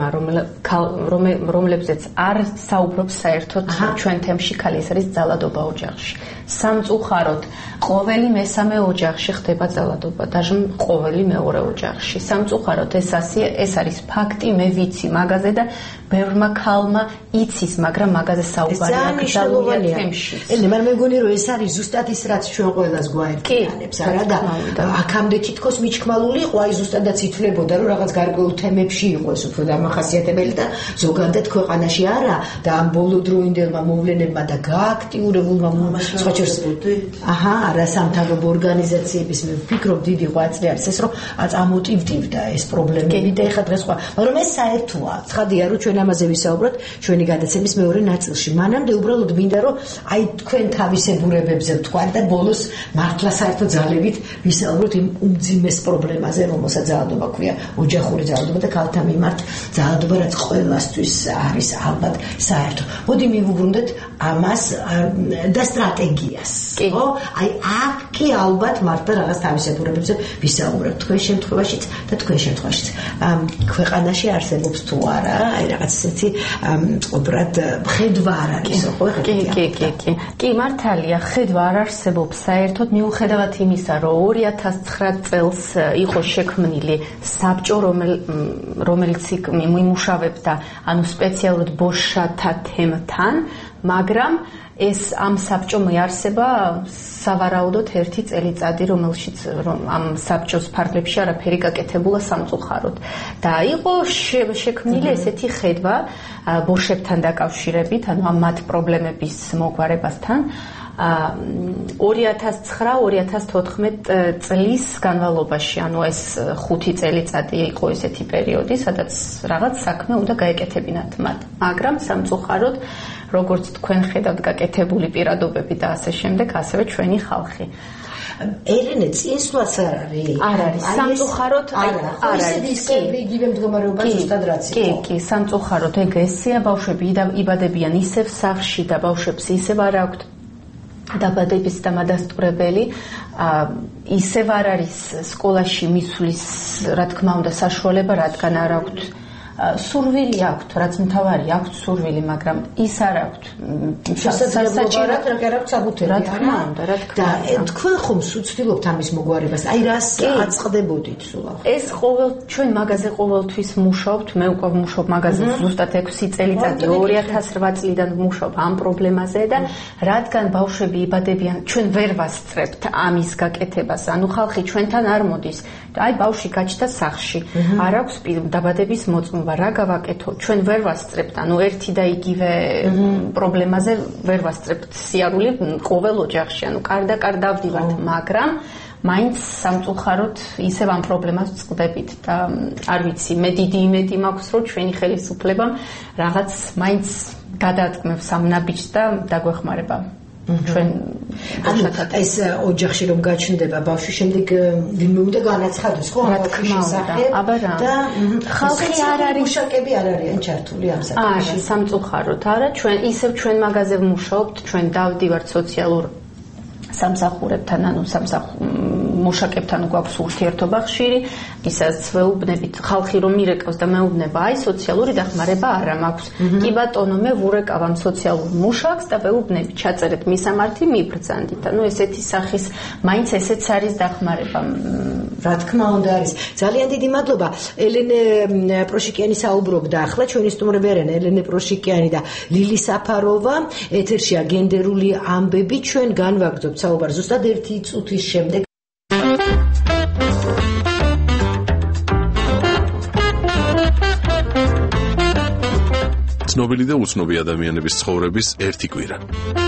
რომლებზეც არ საუბრობს საერთოდ ჩვენ თემში ხალი ეს არის ძალადობა ოჯახში. სამწუხაროდ ყოველი მესამე ოჯახში ხდება ძალადობა, დაჟე ყოველი მეორე ოჯახში. სამწუხაროდ ეს ასია, ეს არის ფაქტი, მე ვიცი მაგაზე და ბევრმა ქალმა იცის, მაგრამ მაგაზე საუბარი აკრძალულია თემში. ელე, მაგრამ მეგონი რომ ეს არის ზუსტად ის რაც ჩვენ ყველას გვაერთიანებს, არა და აქამდე თითქოს მიჩქმალული იყო, აი ზუსტადაც ითვლებოდა რომ რაღაც გარკვეულ თემებში იყო ეს უფრო დამახასიათებელი და ზოგადად ქვეყანაში არა და ამ ბოლოდროინდელმა მოვლენებმა და გააქტიურებულმა აჰა, არასამთავრობო ორგანიზაციების მე ვფიქრობ დიდი ღვაწლი არის ეს რომ აწამოტივტივდა ეს პრობლემები და ეხლა დღეს სხვა, მაგრამ ეს საერთოა. ცხადია რომ ჩვენ ამაზე ვისაუბროთ ჩვენი გადაცემის მეორე ნაწილში. მანამდე უბრალოდ მინდა რომ აი თქვენ თავისებურებებზე ვთქვათ და ბოლოს მართლა საერთოდ ძალებით ვისაუბროთ იმ უმძიმეს პრობლემაზე, რომელსაც ძალადობა ქვია, ოჯახური ძალადობა და ქალთა მიმართ ძალადობა, რაც ყველასთვის არის ალბათ საერთო. მოდი მივუბრუნდეთ ამას და სტრატეგიას. ხო? აი აქ კი ალბათ მართლა რაღაც თავისებურებებზე ვისაუბროთ თქვენ შემთხვევაშიც და თქვენ შემთხვევაშიც. ქვეყანაში არსებობს თუ არა, აი რაღაც ესეთი უბრალოდ ხედვა არ არის, ხო? კი, კი, კი, კი. კი, მართალია, ხედვა არ არსებობს საერთოდ მიუხედავად იმისა, რომ ორი ათას ცხრა წელს იყო შექმნილი საბჭო, რომელიც მიმუშავებდა ანუ სპეციალურად ბოშათა თემთან, მაგრამ ეს ამ საბჭომ იარსება სავარაუდოდ ერთი წელიწადი, რომელშიც ამ საბჭოს ფარგლებში არაფერი გაკეთებულა სამწუხაროდ. და იყო შექმნილი ესეთი ხედვა ბოშებთან დაკავშირებით, ანუ ამ მათ პრობლემების მოგვარებასთან. ორი ათას ცხრა ორი ათას თოთხმეტ წლის განმავლობაში, ანუ ეს ხუთი წელიწადი იყო ესეთი პერიოდი, სადაც რაღაც საქმე უნდა გაეკეთებინათ მათ. მაგრამ სამწუხაროდ როგორც თქვენ ხედავთ გაკეთებული პირადობები და ასე შემდეგ, ასევე ჩვენი ხალხი. ელენე წინსვლაც არ არის. არ არის. სამწუხაროდ არ არის. იგივე მდგომარეობა ზუსტად რაც იყო. კი, კი, სამწუხაროდ ეგ ესეა, ბავშვები იბადებიან ისევ სახლში და ბავშვებს ისევ არ აქვთ დაბადების დამადასტურებელი, ისევ არ არის სკოლაში მისვლის, რა თქმა უნდა, საშუალება, რადგან არ აქვთ სურვილი აქვთ, რაც მთავარი აქვთ სურვილი, მაგრამ ის არ აქვთ შესაძლებლობა რა აქვს საბუთები, რა თქმა უნდა, რა თქმა უნდა. და თქვენ ხომ სუცდილობთ ამის მოგვარებას? აი რას აწყდებოდით სულ ახლა? ეს ყოველ ჩვენ მაგაზე ყოველთვის მუშაობთ, მე უკვე ვმუშაობ მაგაზე ზუსტად ექვსი წელიწადი, ორი ათას რვა წლიდან ვმუშაობ ამ პრობლემაზე და რადგან ბავშვები იბადებიან, ჩვენ ვერ ვასწრებთ ამის გაკეთებას, ანუ ხალხი ჩვენთან არ მოდის. აი ბავშვი გაჩნდა სახლში, არ აქვს დაბადების მოწმობა, რა გავაკეთო? ჩვენ ვერ ვასწრებთ, ანუ ერთი და იგივე პრობლემაზე ვერ ვასწრებთ სიარული ყოველ ოჯახში, ანუ კარდა კარდა დავდივართ, მაგრამ მაინც სამწუხაროდ ისევ ამ პრობლემას ვწყდებით და არ ვიცი, მე დიდი იმედი მაქვს, რომ ჩვენი ხელისუფლებამ რაღაც მაინც გადაადგმებს ამ ნაბიჯს და დაგვეხმარება. ჩვენ ეს ოჯახში რომ გაჩნდება ბავშვი, შემდეგ ვინმე უნდა განაცხადოს ხო რა თქმა უნდა, აბა რა და ხალხი არ არის, მუშაკები არ არიან ჩართული ამ საკითხში. არა, სამწუხაროდ არა, ჩვენ ისევ ჩვენ მაგაზე ვმუშაობთ, ჩვენ დავდივართ სოციალურ სამსახურებთან, ანუ მუშაკებთან გვაქვს ურთიერთობა ხშირი, ისაც ვეუბნებით ხალხი რომ მირეკავს და მეუბნება, აი სოციალური დახმარება არა მაქვს. კი ბატონო, მე ვურეკავ ამ სოციალურ მუშაკს და ვეუბნები, ჩაწერეთ მისამართი, მიბრძანდით. ანუ ესეთი სახის მაინც ესეც არის დახმარება. რა თქმა უნდა არის. ძალიან დიდი მადლობა. ელენე პროშიკიანი საუბრობდა ახლა, ჩვენი სტუმრები არიან ელენე პროშიკიანი და ლილი საფაროვა. ეთერშია გენდერული ამბები, ჩვენ განვაგრძობთ საუბარს ზუსტად ერთი წუთის შემდეგ. ცნობილი და უცნობი ადამიანების ცხოვრების ერთი კვირა.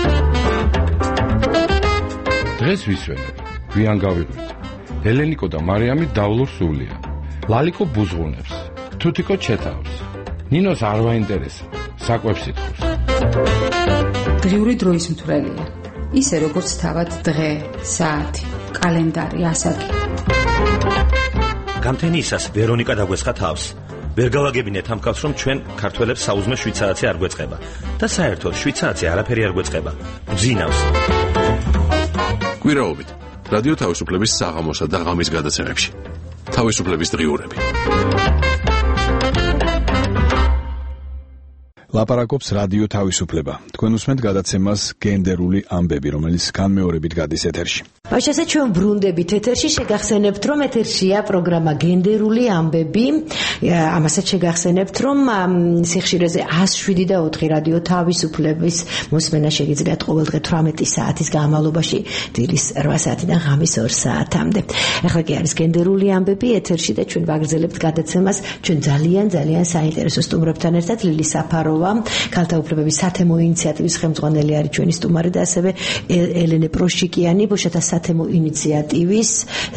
დღეს ვისვენებ, გვიან გავიღვით. ელენიკო და მარიამი დავლურ სულია. ლალიკო ბუზღუნებს, თუთიკო ჩეთავს. ნინოს არ ვაინტერესა, საკვებს ითხოვს. დღიური დროის მთვრელია. ისე როგორც თავად დღე, საათი, კალენდარი, ასაკი. გამთენიისას ვერონიკა დაგვესხა თავს. ვერ გავაგებინეთ ამ კაცს, რომ ჩვენ ქართველებს საუზმე შვიცარიცი არ გვეწყება და საერთოდ შვიცარიცი არაფერი არ გვეწყება. გძინავს. კვირაობით რადიო თავისუფლების საღამოსა და ღამის გადაცემებში. თავისუფლების დღიურები. ლაპარაკობს რადიო თავისუფლება. თქვენ უსმენთ გადაცემას გენდერული ამბები, რომელიც განმეორებით გადის ეთერში. ბავშვებო, ჩვენ ბრუნდებით ეთერში, შეგახსენებთ, რომ ეთერშია პროგრამა გენდერული ამბები. ამასაც შეგახსენებთ, რომ სიხშირეზე εκατს შვიდი და ოთხი რადიო თავისუფლების მოსმენა შეგიძლიათ ყოველდღე თვრამეტი საათის განმავლობაში, დილის რვა საათიდან ღამის ორ საათამდე. ახლა კი არის გენდერული ამბები ეთერში და ჩვენ ვაგრძელებთ გადაცემას ჩვენ ძალიან ძალიან საინტერესო სტუმრებთან ერთად. ლილი საფაროვა, ქალთა უფლებების სათემო ინიციატივის ხელმძღვანელი არის ჩვენი სტუმარი და ასევე ელენე პროშიკიანი, ბოშათა სათემო ინიციატივის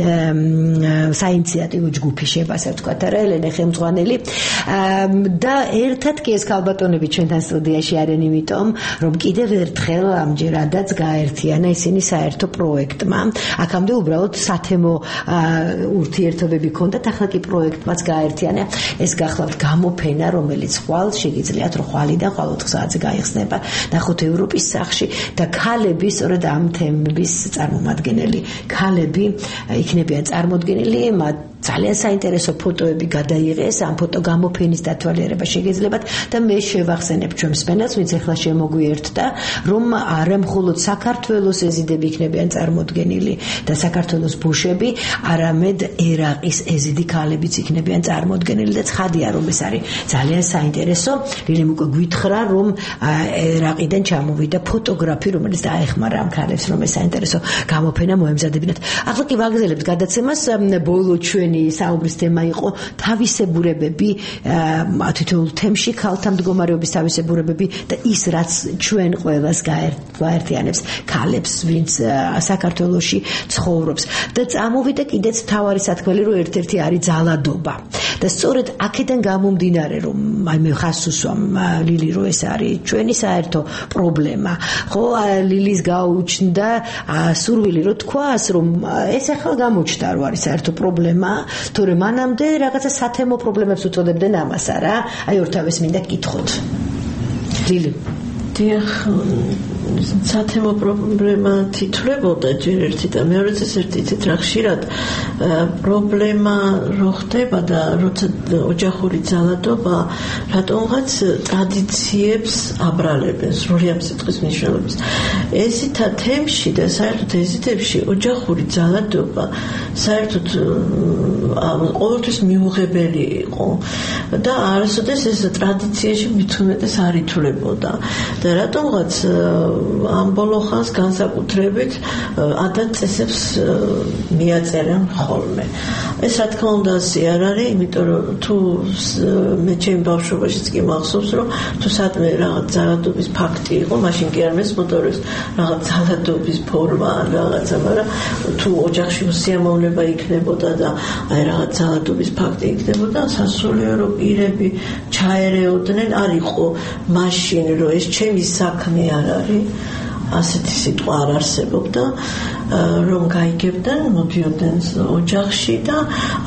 საინიციატივო ჯგუფი შეიძლება ასე ვთქვათ, არა ელენე ხელმძღვანელი და ერთად კი ეს ქალბატონები ჩვენთან სტუდიაში არიან, იმიტომ რომ კიდევ ერთხელ ამჯერადაც გააერთიანა ისინი საერთო პროექტმა. აქამდე უბრალოდ სათემო ურთიერთობები ჰქონდათ, ახლა კი პროექტმაც გააერთიანა. ეს გახლავთ გამოფენა, რომელიც ხვალ შეგიძლიათ რომ ხვალიდან ხვალ ოთხ საათზე გაიხსნება ნახოთ ევროპის სახლში და ქალები სწორედ ამ თემების წარმომადგენელი ქალები იქნებიან წარმოდგენილი. მათ ძალიან საინტერესო ფოტოები გადაიღეს, ამ ფოტო გამოფენის დათვალიერება შეგეძლებათ და მე შევახსენებ ჩვენ მსმენელს, ვინც ახლა შემოგვიერთდა, რომ არა მხოლოდ საქართველოს ეზიდები იქნებიან წარმოდგენილი და საქართველოს ბუშები, არამედ ერაყის ეზიდი ქალებიც იქნებიან წარმოდგენილი და ცხადია რომ ეს არის ძალიან საინტერესო. ლილიმ უკვე გვითხრა, რომ ერაყიდან ჩამოვიდა ფოტოგრაფი, რომელიც დაეხმარა ამ ქალებს, რომ ეს საინტერესო გამოფენა მოემზადებინათ. ახლა კი ვაგრძელებთ გადაცემას. ბოლო ჩვენ საუბრის თემა იყო თავისებურებები, თითოეულ თემში ქალთა მდგომარეობის თავისებურებები და ის რაც ჩვენ ყველას გაერთიანებს ქალებს, ვინც საქართველოში ცხოვრობს. და წამოვიდა კიდეც მთავარი სათქმელი, რომ ერთ-ერთი არის ძალადობა. და სწორედ აქედან გამომდინარე, რომ აი მე ხას უსვამ ლილი, რომ ეს არის ჩვენი საერთო პრობლემა. ხო, ლილის გაუჩნდა სურვილი, რომ თქვას, რომ ეს ახლა გამოჩნდა, რომ არის საერთო პრობლემა. თორემ მანამდე რაღაცა სათემო პრობლემებს უწოდებდნენ ამას, არა? აი ორთავეს მინდა გითხოთ. ლილი. დიახ, სათემო პრობლემა თითლებოდა ჯერ ერთი და მეორეც ერთი იცით რა ხშირად პრობლემა რო ხდება და როცა ოჯახური ძალადობა რატომღაც ტრადიციებს აბრალებენ სრული ამ სიტყვის მნიშვნელობის ესითა თემში და საერთოდ ეზიდებში ოჯახური ძალადობა საერთოდ ყოველთვის მიუღებელი იყო და არასოდეს ეს ტრადიციაში მithumetes არ ითვლებოდა და რატომღაც ამ ბოლო ხანს განსაკუთრებით ადათ-წესებს მიაწერენ ხოლმე. ეს რა თქმა უნდა ასე არ არის, იმიტომ რომ თუ მე ჩემ ბავშვობაშიც კი მახსოვს, რომ თუ სადმე რაღაც ძალადობის ფაქტი იყო, მაშინ კი არ მესმოდა რომ რაღაც ძალადობის ფორმა რაღაცა, მაგრამ თუ ოჯახში უსიამოვნება იქნებოდა და აი რაღაც ძალადობის ფაქტი იქნებოდა, სასულიერო პირები ჩაერეოდნენ, არ იყო მაშინ რომ ეს ჩემი საქმე არ არის. ასეთი სიტყვა არ არსებობდა რომ გაიგებდნენ მოდიოდნენ ოჯახში და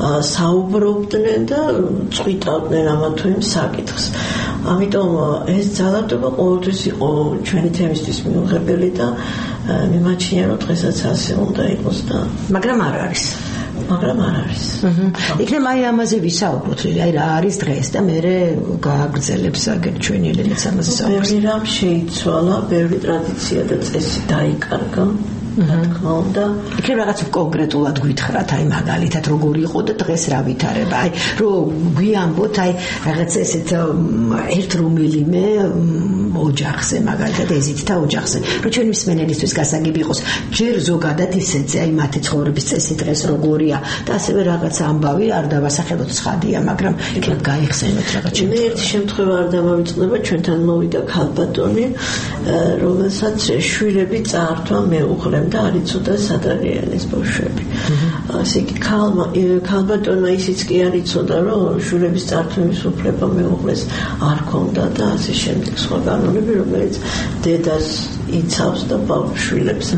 საუბრობდნენ და წვითავდნენ ამა თუ იმ საკითხს ამიტომ ეს ძალადობა ყოველთვის იყო ჩვენი თემისთვის მიუღებელი და მიმაჩნია რომ დღესაც ასე უნდა იყოს და მაგრამ არ არის მაგრამ არ არის. იქნება აი ამაზე ვისაუბროთ, აი რა არის დღეს და მე გააგრძელებს აგერ ჩვენი ელენიც ამაზე საუბრობს. ბევრი რამ შეიცვალა, ბევრი ტრადიცია და წესი დაიკარგა. რა თქმა უნდა, იქნება რაღაც კონკრეტულად გვითხრათ, აი მაგალითად როგორი იყო და დღეს რა ვითარება. აი რომ გვიამბოთ, აი რაღაც ესეთ ერთ რომელიმე ოჯახზე, მაგალითად ეზითა ოჯახზე, რომ ჩვენი მსმენელისთვის გასაგები იყოს, ჯერ ზოგადად ისეთზე, აი მათი ცხოვრების წესი დღეს როგორია და ასევე რაღაც ამბავი არ დავასახელოთ ცხადია, მაგრამ იქნებ გაიხსენოთ რაღაც შემთხვევა. მე ერთი შემთხვევა არ დავამიწყდება, ჩვენთან მოვიდა ქალბატონი, რომელსაც შვილები წაართვა მეუღლემ და არ იცოდა სად არიან ეს ბავშვები. ასე იგი ქალბატონმა ისიც კი არ იცოდა, რომ შვილების წართვების უფლება მეუღლეს არ ქონდა და ასე შემდეგ სხვა კანონები, რომელიც დედას იცავს და ბავშვებს.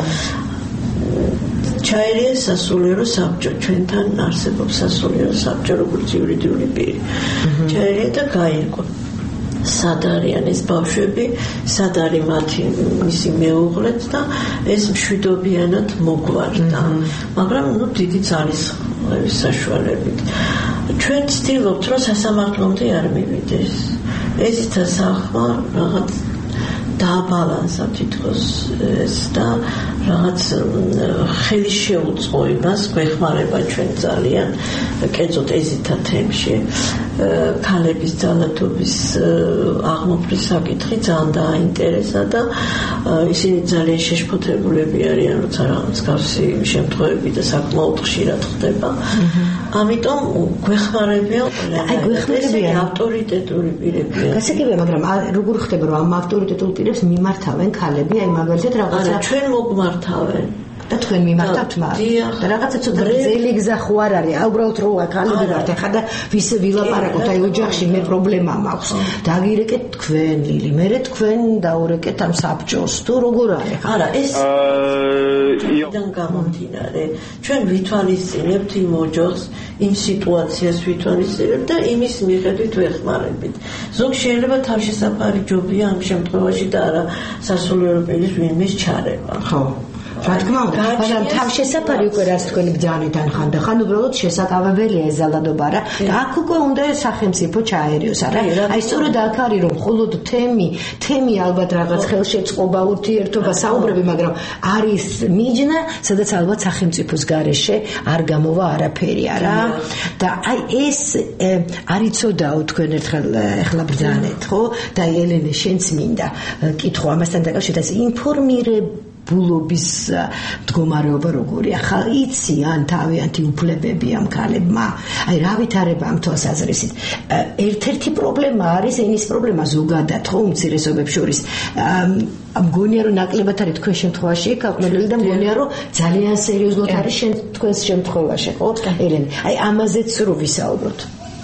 ჩაერია სასულიერო საბჭო, ჩვენთან არსებობს სასულიერო საბჭო, როგორც იურიდიული პირი. ჩაერია და გაირკვა. სად არიან ეს ბავშვები, სად არის მათი მისი მეუღლეც და ეს მშვიდობიანად მოგვარდა. მაგრამ ნუ დიდი ძალისხმევის საშუალებით. ჩვენ ვცდილობთ, რომ სასამართლომდე არ მივიდეს. ესითა სახმა რაღაც დააბალანსა თითქოს ეს და რაღაც ხელი შეუწყო იმას, გვეხმარება ჩვენ ძალიან, კერძოდ ეზითა თემში. ქალების ძალადობის აღმოფხრის საკითხი ძალიან დააინტერესა და ისინი ძალიან შეშფოთებულები არიან, როცა რაღაც მსგავსი შემთხვევები და საკმაოდ ხშირად ხდება. ამიტომ გვეხმარებიან აი გვეხმარებიან ავტორიტეტური პირებია. გასაგებია, მაგრამ როგორ ხდება რომ ამ ავტორიტეტულ პირებს მიმართავენ ქალები, აი მაგალითად რაღაცა ჩვენ მოგმართავენ. და თქვენ მიმართავთ მათ და რაღაცა ცოტა ძელი გზა ხო არ არის აი უბრალოდ რო ქალები ვართ ახლა და ვის ვილაპარაკოთ აი ოჯახში მე პრობლემა მაქვს დაგირეკეთ თქვენ ლილი მე თქვენ დაურეკეთ ამ საბჭოს თუ როგორ არის არა ეს იდან გამომდინარე ჩვენ ვითვალისწინებთ იმ ოჯახს იმ სიტუაციას ვითვალისწინებთ და იმის მიხედვით ვეხმარებით ზოგ შეიძლება თავშესაფარი ჯობია ამ შემთხვევაში და არა სასულიერო პირის ვინმეს ჩარევა ხო რა თქმა უნდა, მაგრამ თავშესაფარი უკვე რაც თქვენი ბრძანიდან ხანდა, ხან უბრალოდ შესაკავებელია ეს ძალადობა რა. და აქ უკვე უნდა სახელმწიფო ჩაერიოს, არა? აი სწორედ აქ არის რომ მხოლოდ თემი, თემი ალბათ რაღაც ხელშეწყობა, ურთიერთობა, საუბრები, მაგრამ არის მიჯნა, სადაც ალბათ სახელმწიფოს გარეშე არ გამოვა არაფერი, არა? და აი ეს არ იცოდაო თქვენ ერთხელ ეხლა ბრძანეთ, ხო? და ელენე შენც მინდა კითხვა ამასთან დაკავშირებით ინფორმირებ ბულობის მდგომარეობა როგორია ხა იციან თავიანთი უფლებები ამ ქალებმა აი რა ვითარება ამ თვალსაზრისით ერთ-ერთი პრობლემა არის ენის პრობლემა ზოგადად ხო უმცირესობებს შორის მგონია რომ ნაკლებად არის თქვენ შემთხვევაში კალკულირებული და მგონია რომ ძალიან სერიოზულად არის შენ თქვენს შემთხვევაში ხო ელენე აი ამაზეც რო ვისაუბროთ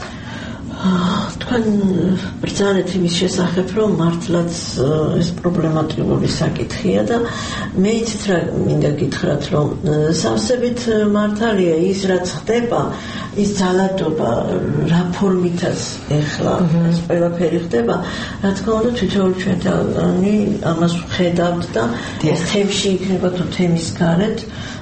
თქვენ ბრძანეთ იმის შესახებ, რომ მართლაც ეს პრობლემატიკური საკითხია და მე იცით რა მინდა გითხრათ, რომ სავსებით მართალია ის რაც ხდება, ის ძალადობა რა ფორმითაც ეხლა ეს ყველაფერი ხდება, რა თქმა უნდა თვითონ ჩვენი ამას ვხედავთ და ეს თემში იქნება თუ თემის გარეთ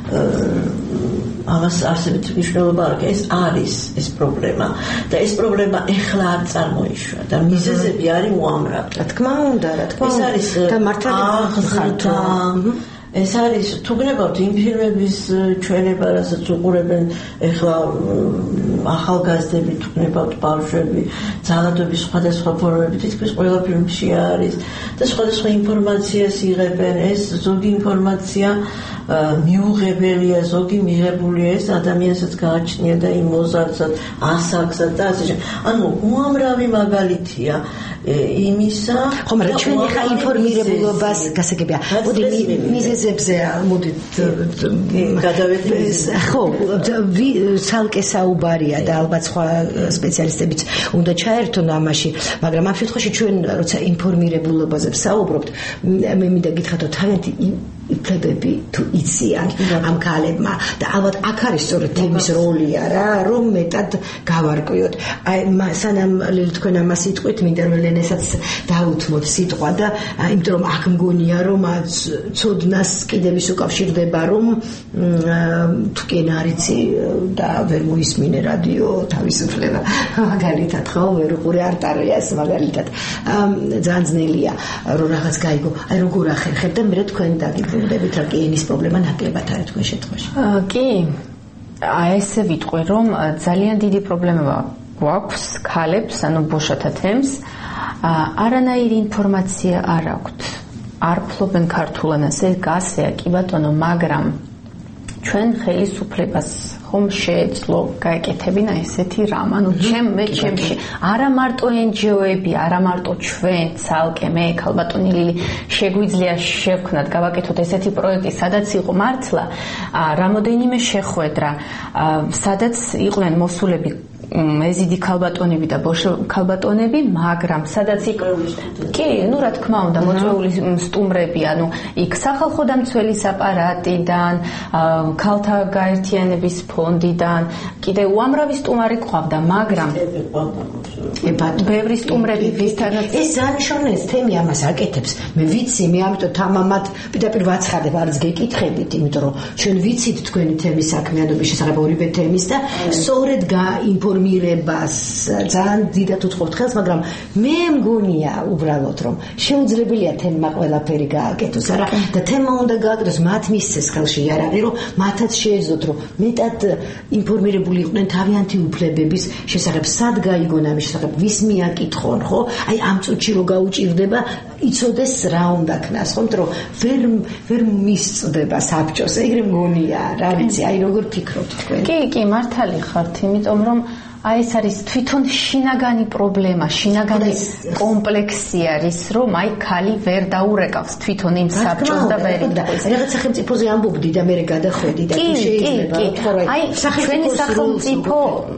ამას არსებით მნიშვნელობა არ აქვს, ეს არის ეს პრობლემა და ეს პრობლემა ეხლა არ წარმოიშვა და მიზეზები არის უამრავი. რა თქმა უნდა, რა თქმა უნდა. ეს არის და მართალია ეს არის თუ გნებავთ იმ ფილმების ჩვენება, რასაც უყურებენ ეხლა ახალგაზრდები, თუ გნებავთ ბავშვები, ძალადობის სხვადასხვა ფორმები თითქმის ყველა ფილმში არის და სხვადასხვა ინფორმაციას იღებენ. ეს ზოგი ინფორმაცია მიუღებელია, ზოგი მიღებულია ეს ადამიანსაც გააჩნია და იმ მოზარდსაც, ასაკსაც და ასე შემდეგ. ანუ უამრავი მაგალითია იმისა, ხომ რა ჩვენ ახლა ინფორმირებულობას გასაგებია. მოდი მიზეზებზე მოდით გადავედით. ხო, ცალკე საუბარია და ალბათ სხვა სპეციალისტებიც უნდა ჩაერთონ ამაში, მაგრამ ამ შემთხვევაში ჩვენ როცა ინფორმირებულობაზე ვსაუბრობთ, მე მინდა გითხრათ, თავიანთი უფლებები თუ იციან ამ ქალებმა და ალბათ აქ არის სწორედ თემის როლია რა, რომ მეტად გავარკვიოთ. აი სანამ ლილი თქვენ ამას იტყვით, მინდა რომ ლენესაც დაუთმოთ სიტყვა და იმიტომ რომ აქ მგონია რომ ცოდნას კიდევ ის უკავშირდება, რომ თუ კი არ იცი და ვერ მოისმინე რადიო თავისუფლება მაგალითად ხო ვერ უყურე არტარიას მაგალითად ძალიან ძნელია რომ რაღაც გაიგო. აი როგორ ახერხებ და მე თქვენ დაგიბრუნდებით რა კი ენის პრობლემა ნაკლებად არის თქვენ შემთხვევაში. კი აი ესე ვიტყვი რომ ძალიან დიდი პრობლემა გვაქვს ქალებს, ანუ ბოშათა თემს, არანაირი ინფორმაცია არ აქვთ. არ ფლობენ ქართულ ენას, ეს გასეა კი ბატონო, მაგრამ ჩვენ ხელისუფლებას ხომ შეეძლო გაეკეთებინა ესეთი რამ, ანუ ჩემ მე ჩემში არა მარტო εν ჯი ო-ები, არა მარტო ჩვენ ცალკე მე ქალბატონი ლილი შეგვიძლია შევქმნათ, გავაკეთოთ ესეთი პროექტი, სადაც იყო მართლა რამოდენიმე შეხვედრა, სადაც იყვნენ მოსულები მეზიდი ქალბატონები და ბოშო ქალბატონები, მაგრამ სადაც იქ კი, ну რა თქმა უნდა, მოწვეული სტუმრები, ანუ იქ სახალხო დამცველის აპარატიდან, ქალთა გაერთიანების ფონდიდან, კიდე უამრავი სტუმარი ყავდა, მაგრამ ბევრი სტუმრები ვისთანაც ეს ძალიან ეს თემი ამას აკეთებს. მე ვიცი, მე ამიტომ თამამად პირდაპირ ვაცხადებ, არც გეკითხებით, იმიტომ რომ ჩვენ ვიცით თქვენი თემის საქმიანობის შესახებ ორივე თემის და სწორედ გაინფორმირებას ძალიან დიდად უწყობთ ხელს, მაგრამ მე მგონია უბრალოდ რომ შეუძლებელია თემა ყველაფერი გააკეთოს, არა და თემა უნდა გააკეთოს მათ მისცეს ხელში, არ არის რომ მათაც შეეძლოთ რომ მეტად ინფორმირებული იყვნენ თავიანთი უფლებების შესახებ, სად გაიგონ ამის შესახებ, ვის მიაკითხონ, ხო? აი ამ წუთში რო გაუჭირდება, იცოდეს რა უნდა ქნას, ხო? რომ ვერ ვერ მისწდება საბჭოს, ეგრე მგონია, რა ვიცი, აი როგორ ფიქრობთ თქვენ? კი, კი, მართალი ხართ, იმიტომ რომ აი ეს არის თვითონ შინაგანი პრობლემა, შინაგანი კომპლექსი არის, რომ აი ქალი ვერ დაურეკავს თვითონ იმ საბჭოს და ვერ იტყვის. რაღაც სახელმწიფოზე ამბობდი და მე გადახვედი და თუ შეიძლება თქო, აი ჩვენი სახელმწიფო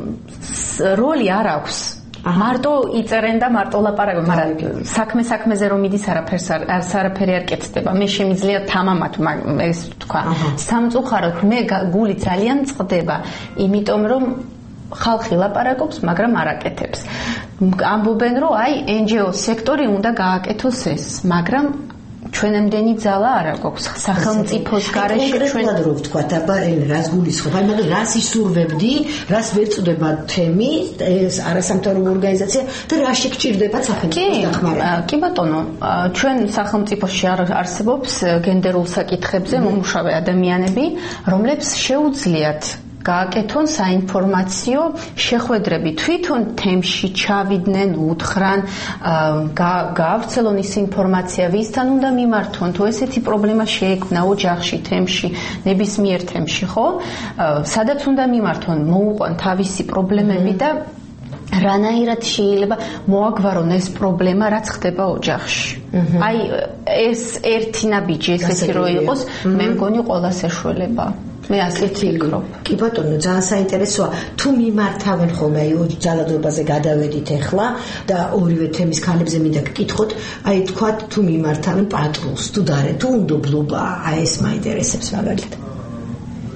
როლი არ აქვს. მარტო იწერენ და მარტო ლაპარაკობენ, მაგრამ საქმე საქმეზე რომ მიდის არაფერს არაფერი არ კეთდება. მე შემიძლია თამამად ეს თქვა. სამწუხაროდ მე გული ძალიან წყდება, იმიტომ რომ ხალხი ლაპარაკობს, მაგრამ არ აკეთებს. ამბობენ, რომ აი εν ჯი ო სექტორი უნდა გააკეთოს ეს, მაგრამ ჩვენამდენი ძალა არ აქვს სახელმწიფოს გარეშე ჩვენ რო ვთქვათ, აბა რას გულისხმობ, აი მაგრამ რას ისურვებდი, რას ვერ წდება თემი, ეს არასამთავრობო ორგანიზაცია და რაში გჭირდება სახელმწიფოს დახმარება. კი ბატონო, ჩვენ სახელმწიფოში არსებობს გენდერულ საკითხებზე მომუშავე ადამიანები, რომლებს შეუძლიათ გააკეთონ საინფორმაციო შეხვედრები, თვითონ თემში ჩავიდნენ, უთხრან, გაავრცელონ ის ინფორმაცია, ვისთან უნდა მიმართონ, თუ ესეთი პრობლემა შეექმნა ოჯახში, თემში, ნებისმიერ თემში, ხო? სადაც უნდა მიმართონ, მოუყვან თავისი პრობლემები და რანაირად შეიძლება მოაგვარონ ეს პრობლემა, რაც ხდება ოჯახში. აი ეს ერთი ნაბიჯი ესეთი რო იყოს, მე მგონი ყველას ეშველება. მე ასეთ ვფიქრობ. კი ბატონო, ძალიან საინტერესოა. თუ მიმართავენ ხოლმე აი ძალადობაზე გადავედით ახლა და ორივე თემის ქალებზე მინდა გკითხოთ, აი თქვათ თუ მიმართავენ პატრულს, თუ დარე, თუ უნდობლობა, აი ეს მაინტერესებს მაგალითად.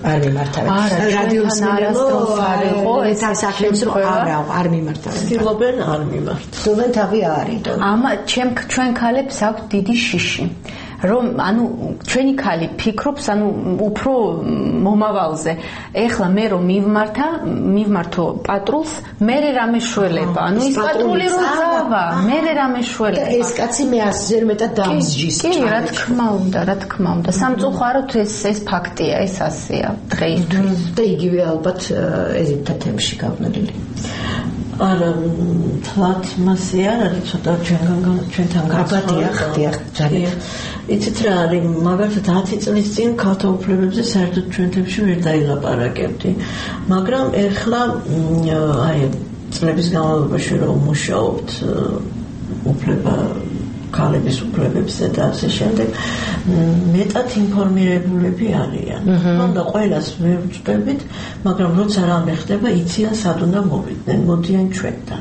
არ მიმართავენ. რადიოს არასდროს ეს ასახლებს რომ არა, არ მიმართავენ. ცდილობენ არ მიმართ. ცდილობენ თავი არიდონ. ამა ჩემ ჩვენ ქალებს აქვს დიდი შიში. რომ ანუ ჩვენი ქალი ფიქრობს ანუ უფრო მომავალზე. ეხლა მე რომ მივმართა, მივმართო პატრულს, მე რამე შველება. ანუ ის პატრული რომ დავა, მე რამე შველება. ეს კაცი მე ასზე მეტად დამსჯის. კი, რა თქმა უნდა, რა თქმა უნდა. სამწუხაროდ ეს ეს ფაქტია, ეს ასეა დღეისთვის. და იგივე ალბათ ეზითა თემში გავნედილი. არა, თვათ მასე არ არის ცოტა ჩვენგან ჩვენთან გაბადია, ხდიახ, ძალიან. იცით რა არის, მაგალითად ათი წლის წინ ქალთა უფლებებზე საერთოდ ჩვენ თემში ვერ დაილაპარაკებდი. მაგრამ ეხლა აი წლების განმავლობაში რომ მუშაობთ უფლება ქალების უფლებებზე და ასე შემდეგ, მეტად ინფორმირებულები არიან. თუმცა ყველას ვერ ვწვდებით, მაგრამ როცა რამე ხდება, იციან სად უნდა მოვიდნენ, მოდიან ჩვენთან.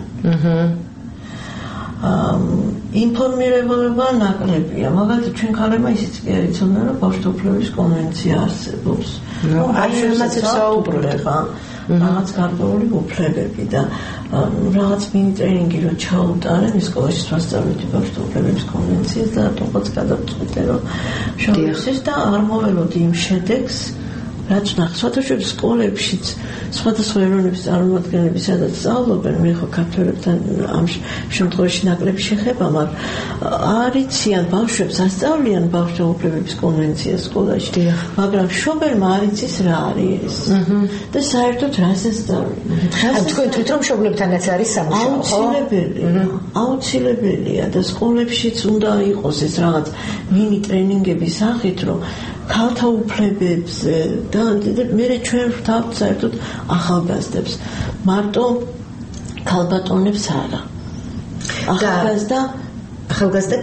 ინფორმირებულება ნაკლებია. მაგალითად ჩვენ ქალებმა ისიც კი არ იცოდნენ, რომ ბავშვთა უფლებების კონვენცია არსებობს. აი ამაზე საუბრდება. რაღაც გარკვეული უფლებები და რაღაც მინი ტრენინგი რო ჩაუტარენ სკოლაში სწავლობდი ბავშვთა უფლებების კონვენციას და თუმცა გადავწყვიტე რომ შევეცეს და არ მოველოდი იმ შედეგს რაც ნახე სხვადასხვა სკოლებშიც სხვადასხვა ეროვნების წარმომადგენლები სადაც სწავლობენ მე ხო ქართველებთან ამ შემთხვევაში ნაკლები შეხება მაგრამ არიციან ბავშვებს ასწავლიან ბავშვთა უფლებების კონვენციას სკოლაში მაგრამ შობერმა არ იცის რა არის და საერთოდ რას ასწავლიან ან თქვენ თვითონ მშობლებთანაც არის სამუშაო აუცილებელია აუცილებელია და სკოლებშიც უნდა იყოს ეს რაღაც მინი ტრენინგების სახით რომ ქალთა უფლებებზე და მე ჩვენ ვთავთ საერთოდ ახალგაზრდებს მარტო ქალბატონებს არა ახალგაზრდა ახალგაზრდა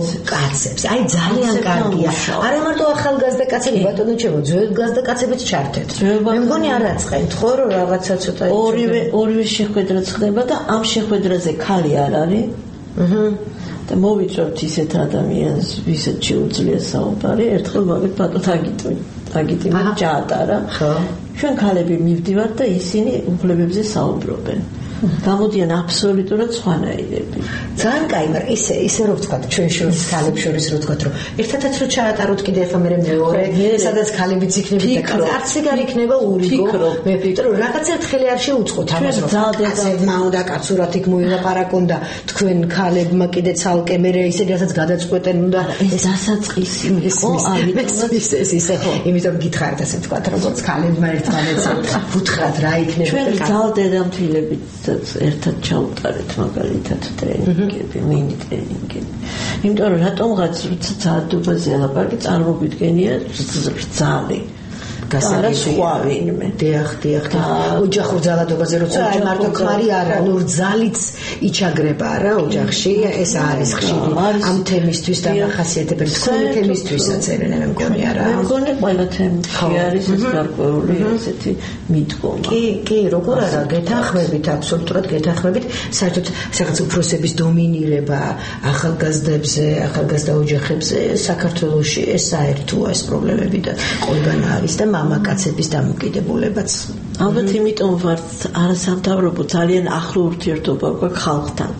კაცებს აი ძალიან კარგია არა მარტო ახალგაზრდა კაცები ბატონო ჩემო ძველგაზრდა კაცებიც ჩართეთ მე მგონი არ აწყენთ ხო რომ რაღაცა ცოტა ორივე ორივე შეხვედრაც ხდება და ამ შეხვედრაზე ქალი არ არის აჰა და მოვიწევთ ისეთ ადამიანს, ვისაც შეუძლია საუბარი, ერთხელ მაგეთ ბატონთ აგიტვი, აგიტიმი ჩაატარა. ხო. ჩვენ ქალები მივდივართ და ისინი უფლებებზე საუბრობენ. გამოდიან აბსოლუტურად სხვანაირები. ძალიან კაი, მაგრამ ისე, ისე რო ვთქვათ, ჩვენ შორის ქალებს შორის რო ვთქვათ, რომ ერთადაც რო ჩაატაროთ კიდე ახლა მე მეორე, სადაც ქალებიც იქნება და არც ეგ არ იქნება ურიგო. მე ვფიქრობ, რომ რაღაც ერთხელ არ შეუწყოთ ამას, რომ კაცებმა უნდა კაცურად იქ მოილაპარაკონ და თქვენ ქალებმა კიდე ცალკე მე ისე რასაც გადაწყვეტენ უნდა ეს დასაწყისი იყო, ამიტომ ეს ისე, იმიტომ გითხარით ასე ვთქვათ, როგორც ქალებმა ერთმანეთს ვუთხრათ რა იქნება. ჩვენ ძალ დედამთილებით ერთად ჩაუტარეთ მაგალითად ტრენინგები, მინი ტრენინგები. იმიტომ რომ რატომღაც როცა ძალადობაზე ალაპარაკი წარმოგვიდგენია ძალი. გასაგები სხვა ვინმე. დიახ, დიახ. ოჯახურ ძალადობაზე როცა მარტო ქმარი არა, ნუ ძალიც იჩაგრება რა ოჯახში, ეს არის ხშირი. ამ თემისთვის დამახასიათებელი თქვენი თემისთვისაც ერენა მე მგონი არა. მე მგონი ყველა თემში არის ეს გარკვეული ესეთი მიდგომა. კი, კი, როგორ არა, გეთანხმებით, აბსოლუტურად გეთანხმებით, საერთოდ რაღაც უფროსების დომინირება ახალგაზრდებზე, ახალგაზრდა ოჯახებზე საქართველოში ეს საერთოა ეს პრობლემები და ყველგან არის და მამაკაცების დამოკიდებულებაც. ალბათ იმიტომ ვართ არასამთავრობო ძალიან ახლო ურთიერთობა გვაქვს ხალხთან,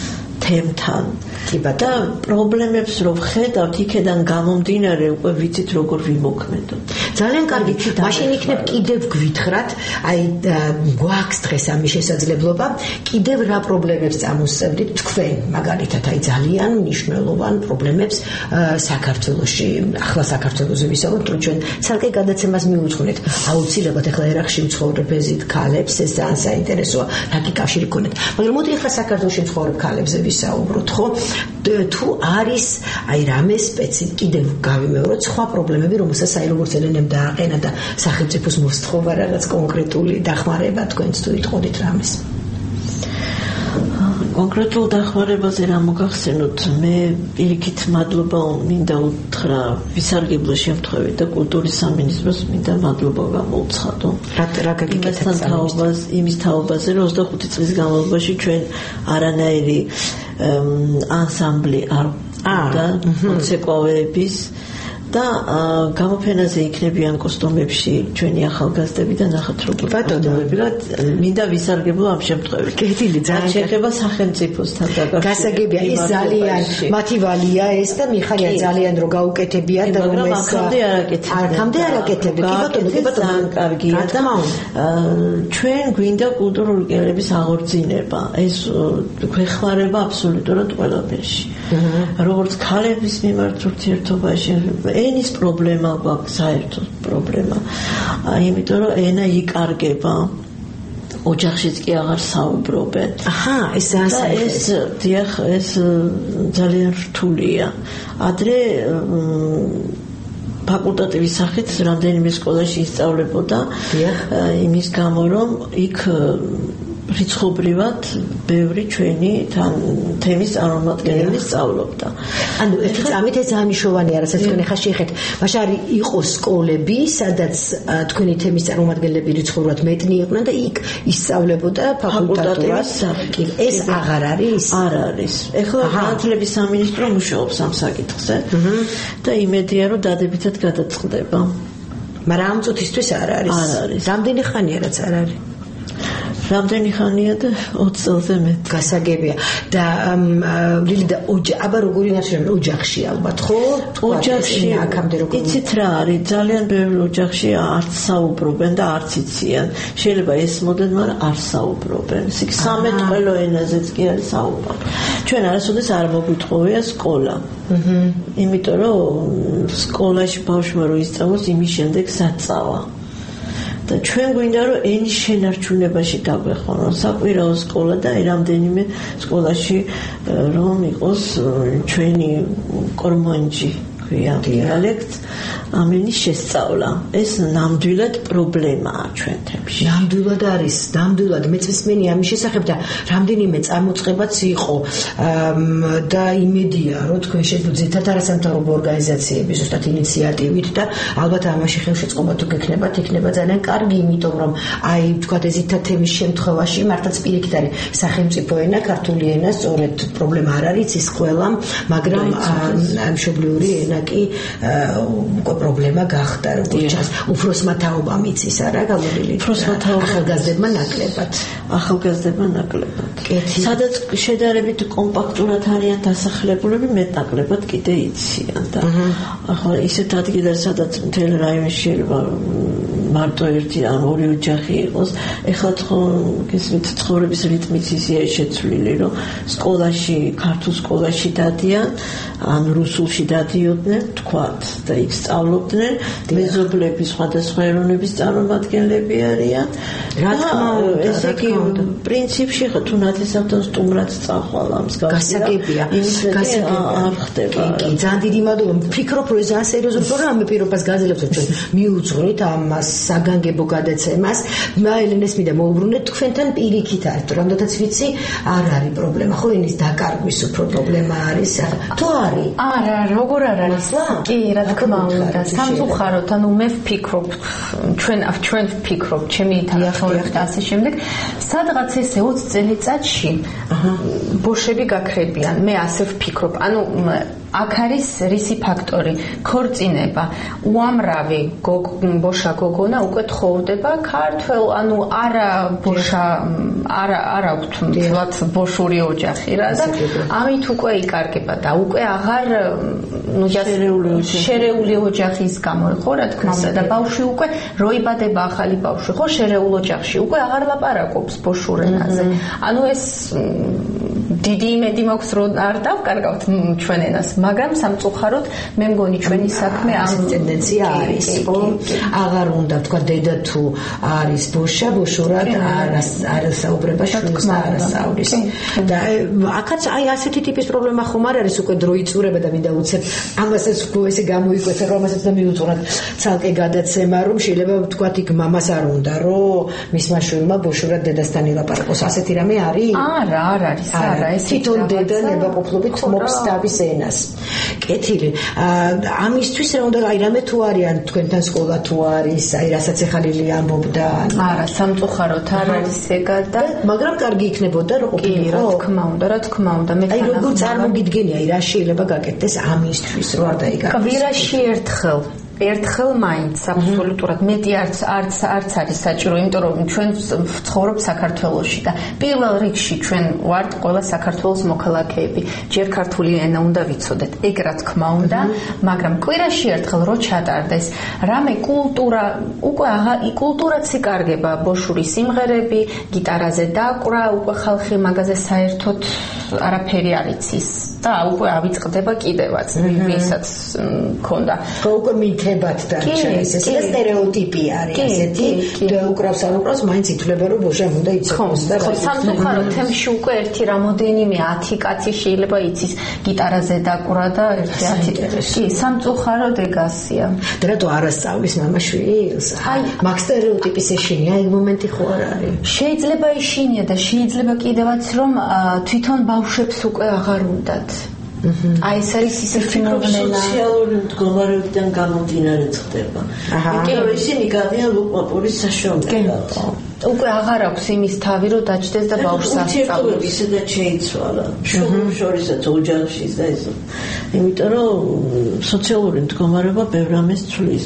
თემთან. და პრობლემებს რო ვხედავთ, იქედან გამომდინარე უკვე ვიცით როგორ ვიმოქმედოთ. ძალიან კარგი. მაშინ იქნებ კიდევ გვითხრათ, აი გვაქვს დღეს ამის შესაძლებლობა, კიდევ რა პრობლემებს წამოსწევდით თქვენ, მაგალითად, აი ძალიან მნიშვნელოვან პრობლემებს საქართველოში, ახლა საქართველოზე ვისაუბროთ, რომ ჩვენ ცალკე გადაცემას მიუძღვნეთ. აუცილებლად ახლა ერახში მცხოვრებ ეზით ქალებს, ეს ძალიან საინტერესოა, რა კი კავშირი გქონდეთ. მაგრამ მოდი ახლა საქართველოში მცხოვრებ ქალებზე ვისაუბროთ, ხო? თუ არის აი რამე სპეციფი კიდევ გავიმეოროთ სხვა პრობლემები რომელსაც აი როგორც ელენემ დააყენა და სახელმწიფოს მოსთხოვა რაღაც კონკრეტული დახმარება თქვენც თუ იტყოდით რამეს კონკრეტულ დახმარებაზე რა მოგახსენოთ მე პირიქით მადლობა მინდა უთხრა ვისარგებლო შემთხვევით და კულტურის სამინისტროს მინდა მადლობა გამოუცხადო რა რა გაგიკეთეთ თაობას იმის თაობაზე რომ ოცდახუთი წლის განმავლობაში ჩვენ არანაირი ანსამბლი არ და მოცეკვავეების და გამოფენაზე იქნებიან კოსტუმებში ჩვენი ახალგაზრდები და ნახოთ როგორ კოსტუმებია. მინდა ვისარგებლო ამ შემთხვევაში. კეთილი ძალიან შეეხება სახელმწიფოსთან დაკავშირებით. გასაგებია ის ძალიან მათი ვალია ეს და მიხარია ძალიან რომ გაუკეთებიათ და რომ ეს აქამდე არაკეთებდნენ. აქამდე არაკეთებდნენ. კი ბატონო, კი ბატონო, ძალიან კარგია და ჩვენ გვინდა კულტურული კერების აღორძინება. ეს გვეხმარება აბსოლუტურად ყველაფერში. როგორც ქალების მიმართ ურთიერთობაში ენის პრობლემა გვაქვს, საერთოდ პრობლემა. იმიტომ რომ ენა იკარგება. ოჯახშიც კი აღარ საუბრობენ. აჰა, ეს ძალიან ეს დიახ, ეს ძალიან რთულია. ადრე ფაკულტატივის სახით რამდენიმე სკოლაში ისწავლებოდა იმის გამო, რომ იქ რიცხობრივად ბევრი ჩვენი თან თემის წარმომადგენელი სწავლობდა. ანუ ერთი წამით ეს ძალიან მნიშვნელოვანია, რასაც თქვენ ახლა შეეხეთ. მაშინ არის იყო სკოლები, სადაც თქვენი თემის წარმომადგენლები რიცხობრივად მეტნი იყვნენ და იქ ისწავლებოდა ფაკულტატურად. ეს აღარ არის? არ არის. ეხლა განათლების სამინისტრო მუშაობს ამ საკითხზე და იმედია, რომ დადებითად გადაწყდება. მაგრამ ამ წუთისთვის არ არის. არ არის. რამდენი ხანია რაც არ არის? რამდენი ხანია და ოცი წელზე მეტ. გასაგებია. და ლილი და აბა როგორი ნაცნობი ოჯახში ალბათ ხო? ოჯახში აქამდე როგორ იცით რა არის? ძალიან ბევრი ოჯახში არც საუბრობენ და არც იციან. შეიძლება ესმოდენ, მაგრამ არ საუბრობენ. იქ სამეთ ყველო ენაზეც კი არის საუბარი. ჩვენ არასოდეს არ მოგვითხოვია სკოლა. აჰა. იმიტომ რომ სკოლაში ბავშვმა რო ისწავლოს, იმის შემდეგ საწავა. და ჩვენ გვინდა რომ ენის შენარჩუნებაში დაგვეხმაროთ საკვირაო სკოლა და რამდენიმე სკოლაში რომ იყოს ჩვენი კორმონჯი ქვია დიალექტ ამ ენის შესწავლა. ეს ნამდვილად პრობლემაა ჩვენ თემში. ნამდვილად არის, ნამდვილად მეც მსმენი ამის შესახებ და რამდენიმე წარმოწყებაც იყო და იმედია რომ თქვენ შეგვიძლიათ არასამთავრობო ორგანიზაციების ზუსტად ინიციატივით და ალბათ ამაში ხელშეწყობა თუ გექნებათ, იქნება ძალიან კარგი, იმიტომ რომ აი თქვათ ezita თემის შემთხვევაში მართლაც პირიქით არის სახელმწიფო ენა, ქართული ენა, სწორედ პრობლემა არ არის ის ყველამ, მაგრამ მშობლიური ენა კი პრობლემა გახდა როგორც ჩანს. უფროსმა თაობამ იცის არა გავლილი. უფროსმა თაობა ახალგაზრდებმა ნაკლებად. ახალგაზრდებმა ნაკლებად. სადაც შედარებით კომპაქტურად არიან დასახლებულები, მეტნაკლებად კიდე იციან და ახლა ისეთ ადგილას სადაც მთელ რაიონში შეიძლება მარტო ერთი ან ორი ოჯახი იყოს, ეხლა ხო გესმით ცხოვრების რიტმიც ისეა შეცვლილი, რომ სკოლაში, ქართულ სკოლაში დადიან, ან რუსულში დადიოდნენ, თქვათ და იქ სწავლობდნენ, მეზობლები სხვადასხვა ეროვნების წარმომადგენლები არიან. რა თქმა უნდა, ესე იგი პრინციპში ხო თუ ნათესავთან სტუმრად წახვალ ამ მსგავსი. გასაგებია, გასაგებია არ ხდება. კი, ძალიან დიდი მადლობა. ვფიქრობ, რომ ეს ძალიან სერიოზული პრობლემა, პირობას გაძლევს, რომ ჩვენ მიუძღვრით ამას საგანგებო გადაცემას. მაელენეს მინდა მოუბრუნდეთ თქვენთან პირიქით არის, რამოდენაც ვიცი, არ არის პრობლემა, ხო ენის დაკარგვის უფრო პრობლემა არის. თუ არის? არა, როგორ არ არის? კი, რა თქმა უნდა, სამწუხაროდ, ანუ მე ვფიქრობ, ჩვენ ჩვენ ვფიქრობ, ჩემი თანახმადებით და ასე შემდეგ, სადღაც ესე ოცი წელიწადში ბოშები გაქრებიან. მე ასე ვფიქრობ. ანუ აქ არის რისი ფაქტორი? ქორწინება, უამრავი ბოშა გოგონა უკვე თხოვდება ქართველ, ანუ არა ბოშა, არა არა აქვთ მთლად ბოშური ოჯახი რა და ამით უკვე იკარგება და უკვე აღარ ნუ შერეული ოჯახის გამო ხო რა თქმა უნდა და ბავშვი უკვე როიბადება ახალი ბავშვი ხო შერეულ ოჯახში უკვე აღარ ლაპარაკობს ბოშურ ენაზე. ანუ ეს დიდი იმედი მაქვს რომ არ დავკარგავთ ჩვენ ენას, მაგრამ სამწუხაროდ მე მგონი ჩვენი საქმე ამ ტენდენცია არის, ხო? აღარ უნდა თქვა დედა თუ არის ბოშა, ბოშურად არ საუბრება შვილს და არ საურის. და აქაც აი ასეთი ტიპის პრობლემა ხომ არ არის უკვე დრო იწურება და მინდა უცებ ამასაც ესე გამოიკვეთა რომ ამასაც და მიუძღვრათ ცალკე გადაცემა რომ შეიძლება თქვა იქ მამას არ უნდა რომ მისმა შვილმა ბოშურად დედასთან ილაპარაკოს. ასეთი რამე არის? არა, არ არის, არა, თვითონ დედა ნებაყოფლობით მოხს თავის ენას. კეთილი. ამისთვის რა უნდა აი რამე თუ არიან თქვენთან სკოლა თუ არის, აი რასაც ეხალილი ამბობდა. არა, სამწუხაროდ არ არის ეგა და მაგრამ კარგი იქნებოდა რა ყოფილიყო. რა თქმა უნდა, რა თქმა უნდა. მე აი როგორ წარმოგიდგენია, აი რა შეიძლება გაკეთდეს ამისთვის, რო არ დაიგავდეს. კვირაში ერთხელ ერთხელ მაინც აბსოლუტურად მეტი არც არც არც არის საჭირო, იმიტომ რომ ჩვენ ვცხოვრობ საქართველოში და პირველ რიგში ჩვენ ვართ ყველა საქართველოს მოქალაქეები. ჯერ ქართული ენა უნდა ვიცოდეთ, ეგ რა თქმა უნდა, მაგრამ კვირაში ერთხელ რო ჩატარდეს, რამე კულტურა, უკვე კულტურაც იკარგება, ბოშური სიმღერები, გიტარაზე დაკვრა, უკვე ხალხი მაგაზე საერთოდ არაფერი არ იცის და უკვე ავიწყდება კიდევაც, ვისაც მქონდა. უკვე მითებად დარჩა ეს ეს სტერეოტიპი არის ასეთი და უკრავს არ უკრავს მაინც ითვლება რომ ბოჟამ უნდა იცოდეს და ხო სამწუხაროდ თემში უკვე ერთი რამოდენიმე ათი კაცი შეიძლება იცის გიტარაზე დაკვრა და ერთი ათი კი სამწუხაროდ ეგასია და რატო არასწავლის მამაშვილს აი მაგ სტერეოტიპის ეშინია ეგ მომენტი ხო არ არის შეიძლება ეშინია და შეიძლება კიდევაც რომ თვითონ ბავშვებს უკვე აღარ უნდათ აი ეს არის ისეთი მოვლენა სოციალური მდგომარეობიდან გამომდინარე ხდება. იმიტომ რომ ისინი გადიან ლუკმაპურის საშუალებად. უკვე აღარ აქვს იმის თავი რომ დაჭდეს და ბავშვს ასწავლოს. ისედაც შეიცვალა. შორისაც ოჯახშიც და ეს. იმიტომ რომ სოციალური მდგომარეობა ბევრ ამას ცვლის.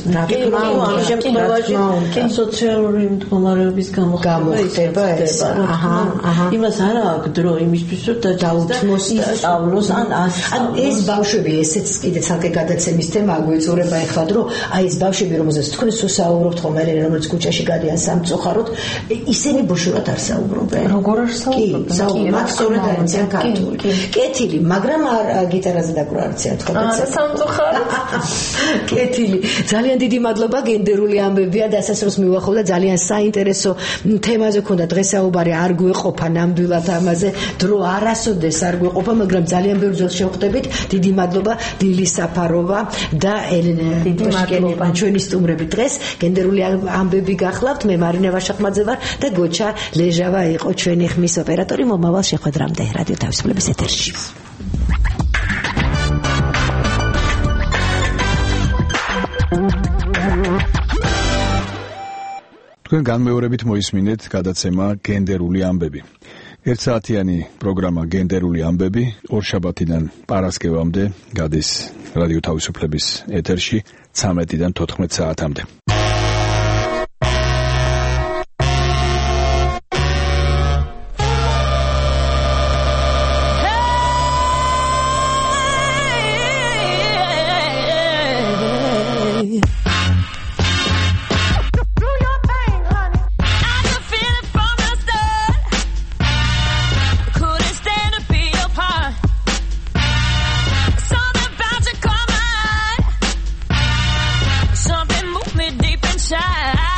ამჟამად სოციალური მდგომარეობის გამოხდება ეს. აჰა, აჰა. იმას არ აქვს დრო იმისთვის რომ დაუძმოს სწავლოს ან ან ეს ბავშვები ესეც კიდე ცალკე გადაცემის თემა აგვეწურება ეხლა რომ აი ეს ბავშვები რომელზეც თქვენ საუბრობთ ხოლმე რომელიც ქუჩაში გადიან სამწუხაროდ ისინი ბოშურად არ საუბრობენ როგორ არ საუბრობენ კი საუბრობენ სწორედ არიან ქართული კეთილი მაგრამ არ გიტარაზე დაკვრა არციან თქვა და სამწუხაროდ კეთილი ძალიან დიდი მადლობა გენდერული ამბებია და ასასროს მივახვილა ძალიან საინტერესო თემაზე ქონდა დღესაუბარი არ გვეყოფა ნამდვილად ამაზე დრო არასოდეს არ გვეყოფა მაგრამ ძალიან ბევრ ძილს შევხვდებით დიდი მადლობა დილის საფაროვა და ელენე ბოშკენია ჩვენი სტუმრები დღეს გენდერული ამბები გახლავთ მე მარინა ვაშახმაძე ვარ და გოჩა ლეჟავა იყო ჩვენი ხმის ოპერატორი მომავალ შეხვედრამდე რადიო თავისუფლების ეთერში თქვენ განმეორებით მოისმინეთ გადაცემა გენდერული ამბები ერთსაათიანი პროგრამა გენდერული ამბები ორშაბათიდან პარასკევამდე გადის რადიო თავისუფლების ეთერში ცამეტიდან თოთხმეტ საათამდე Something moved me deep inside.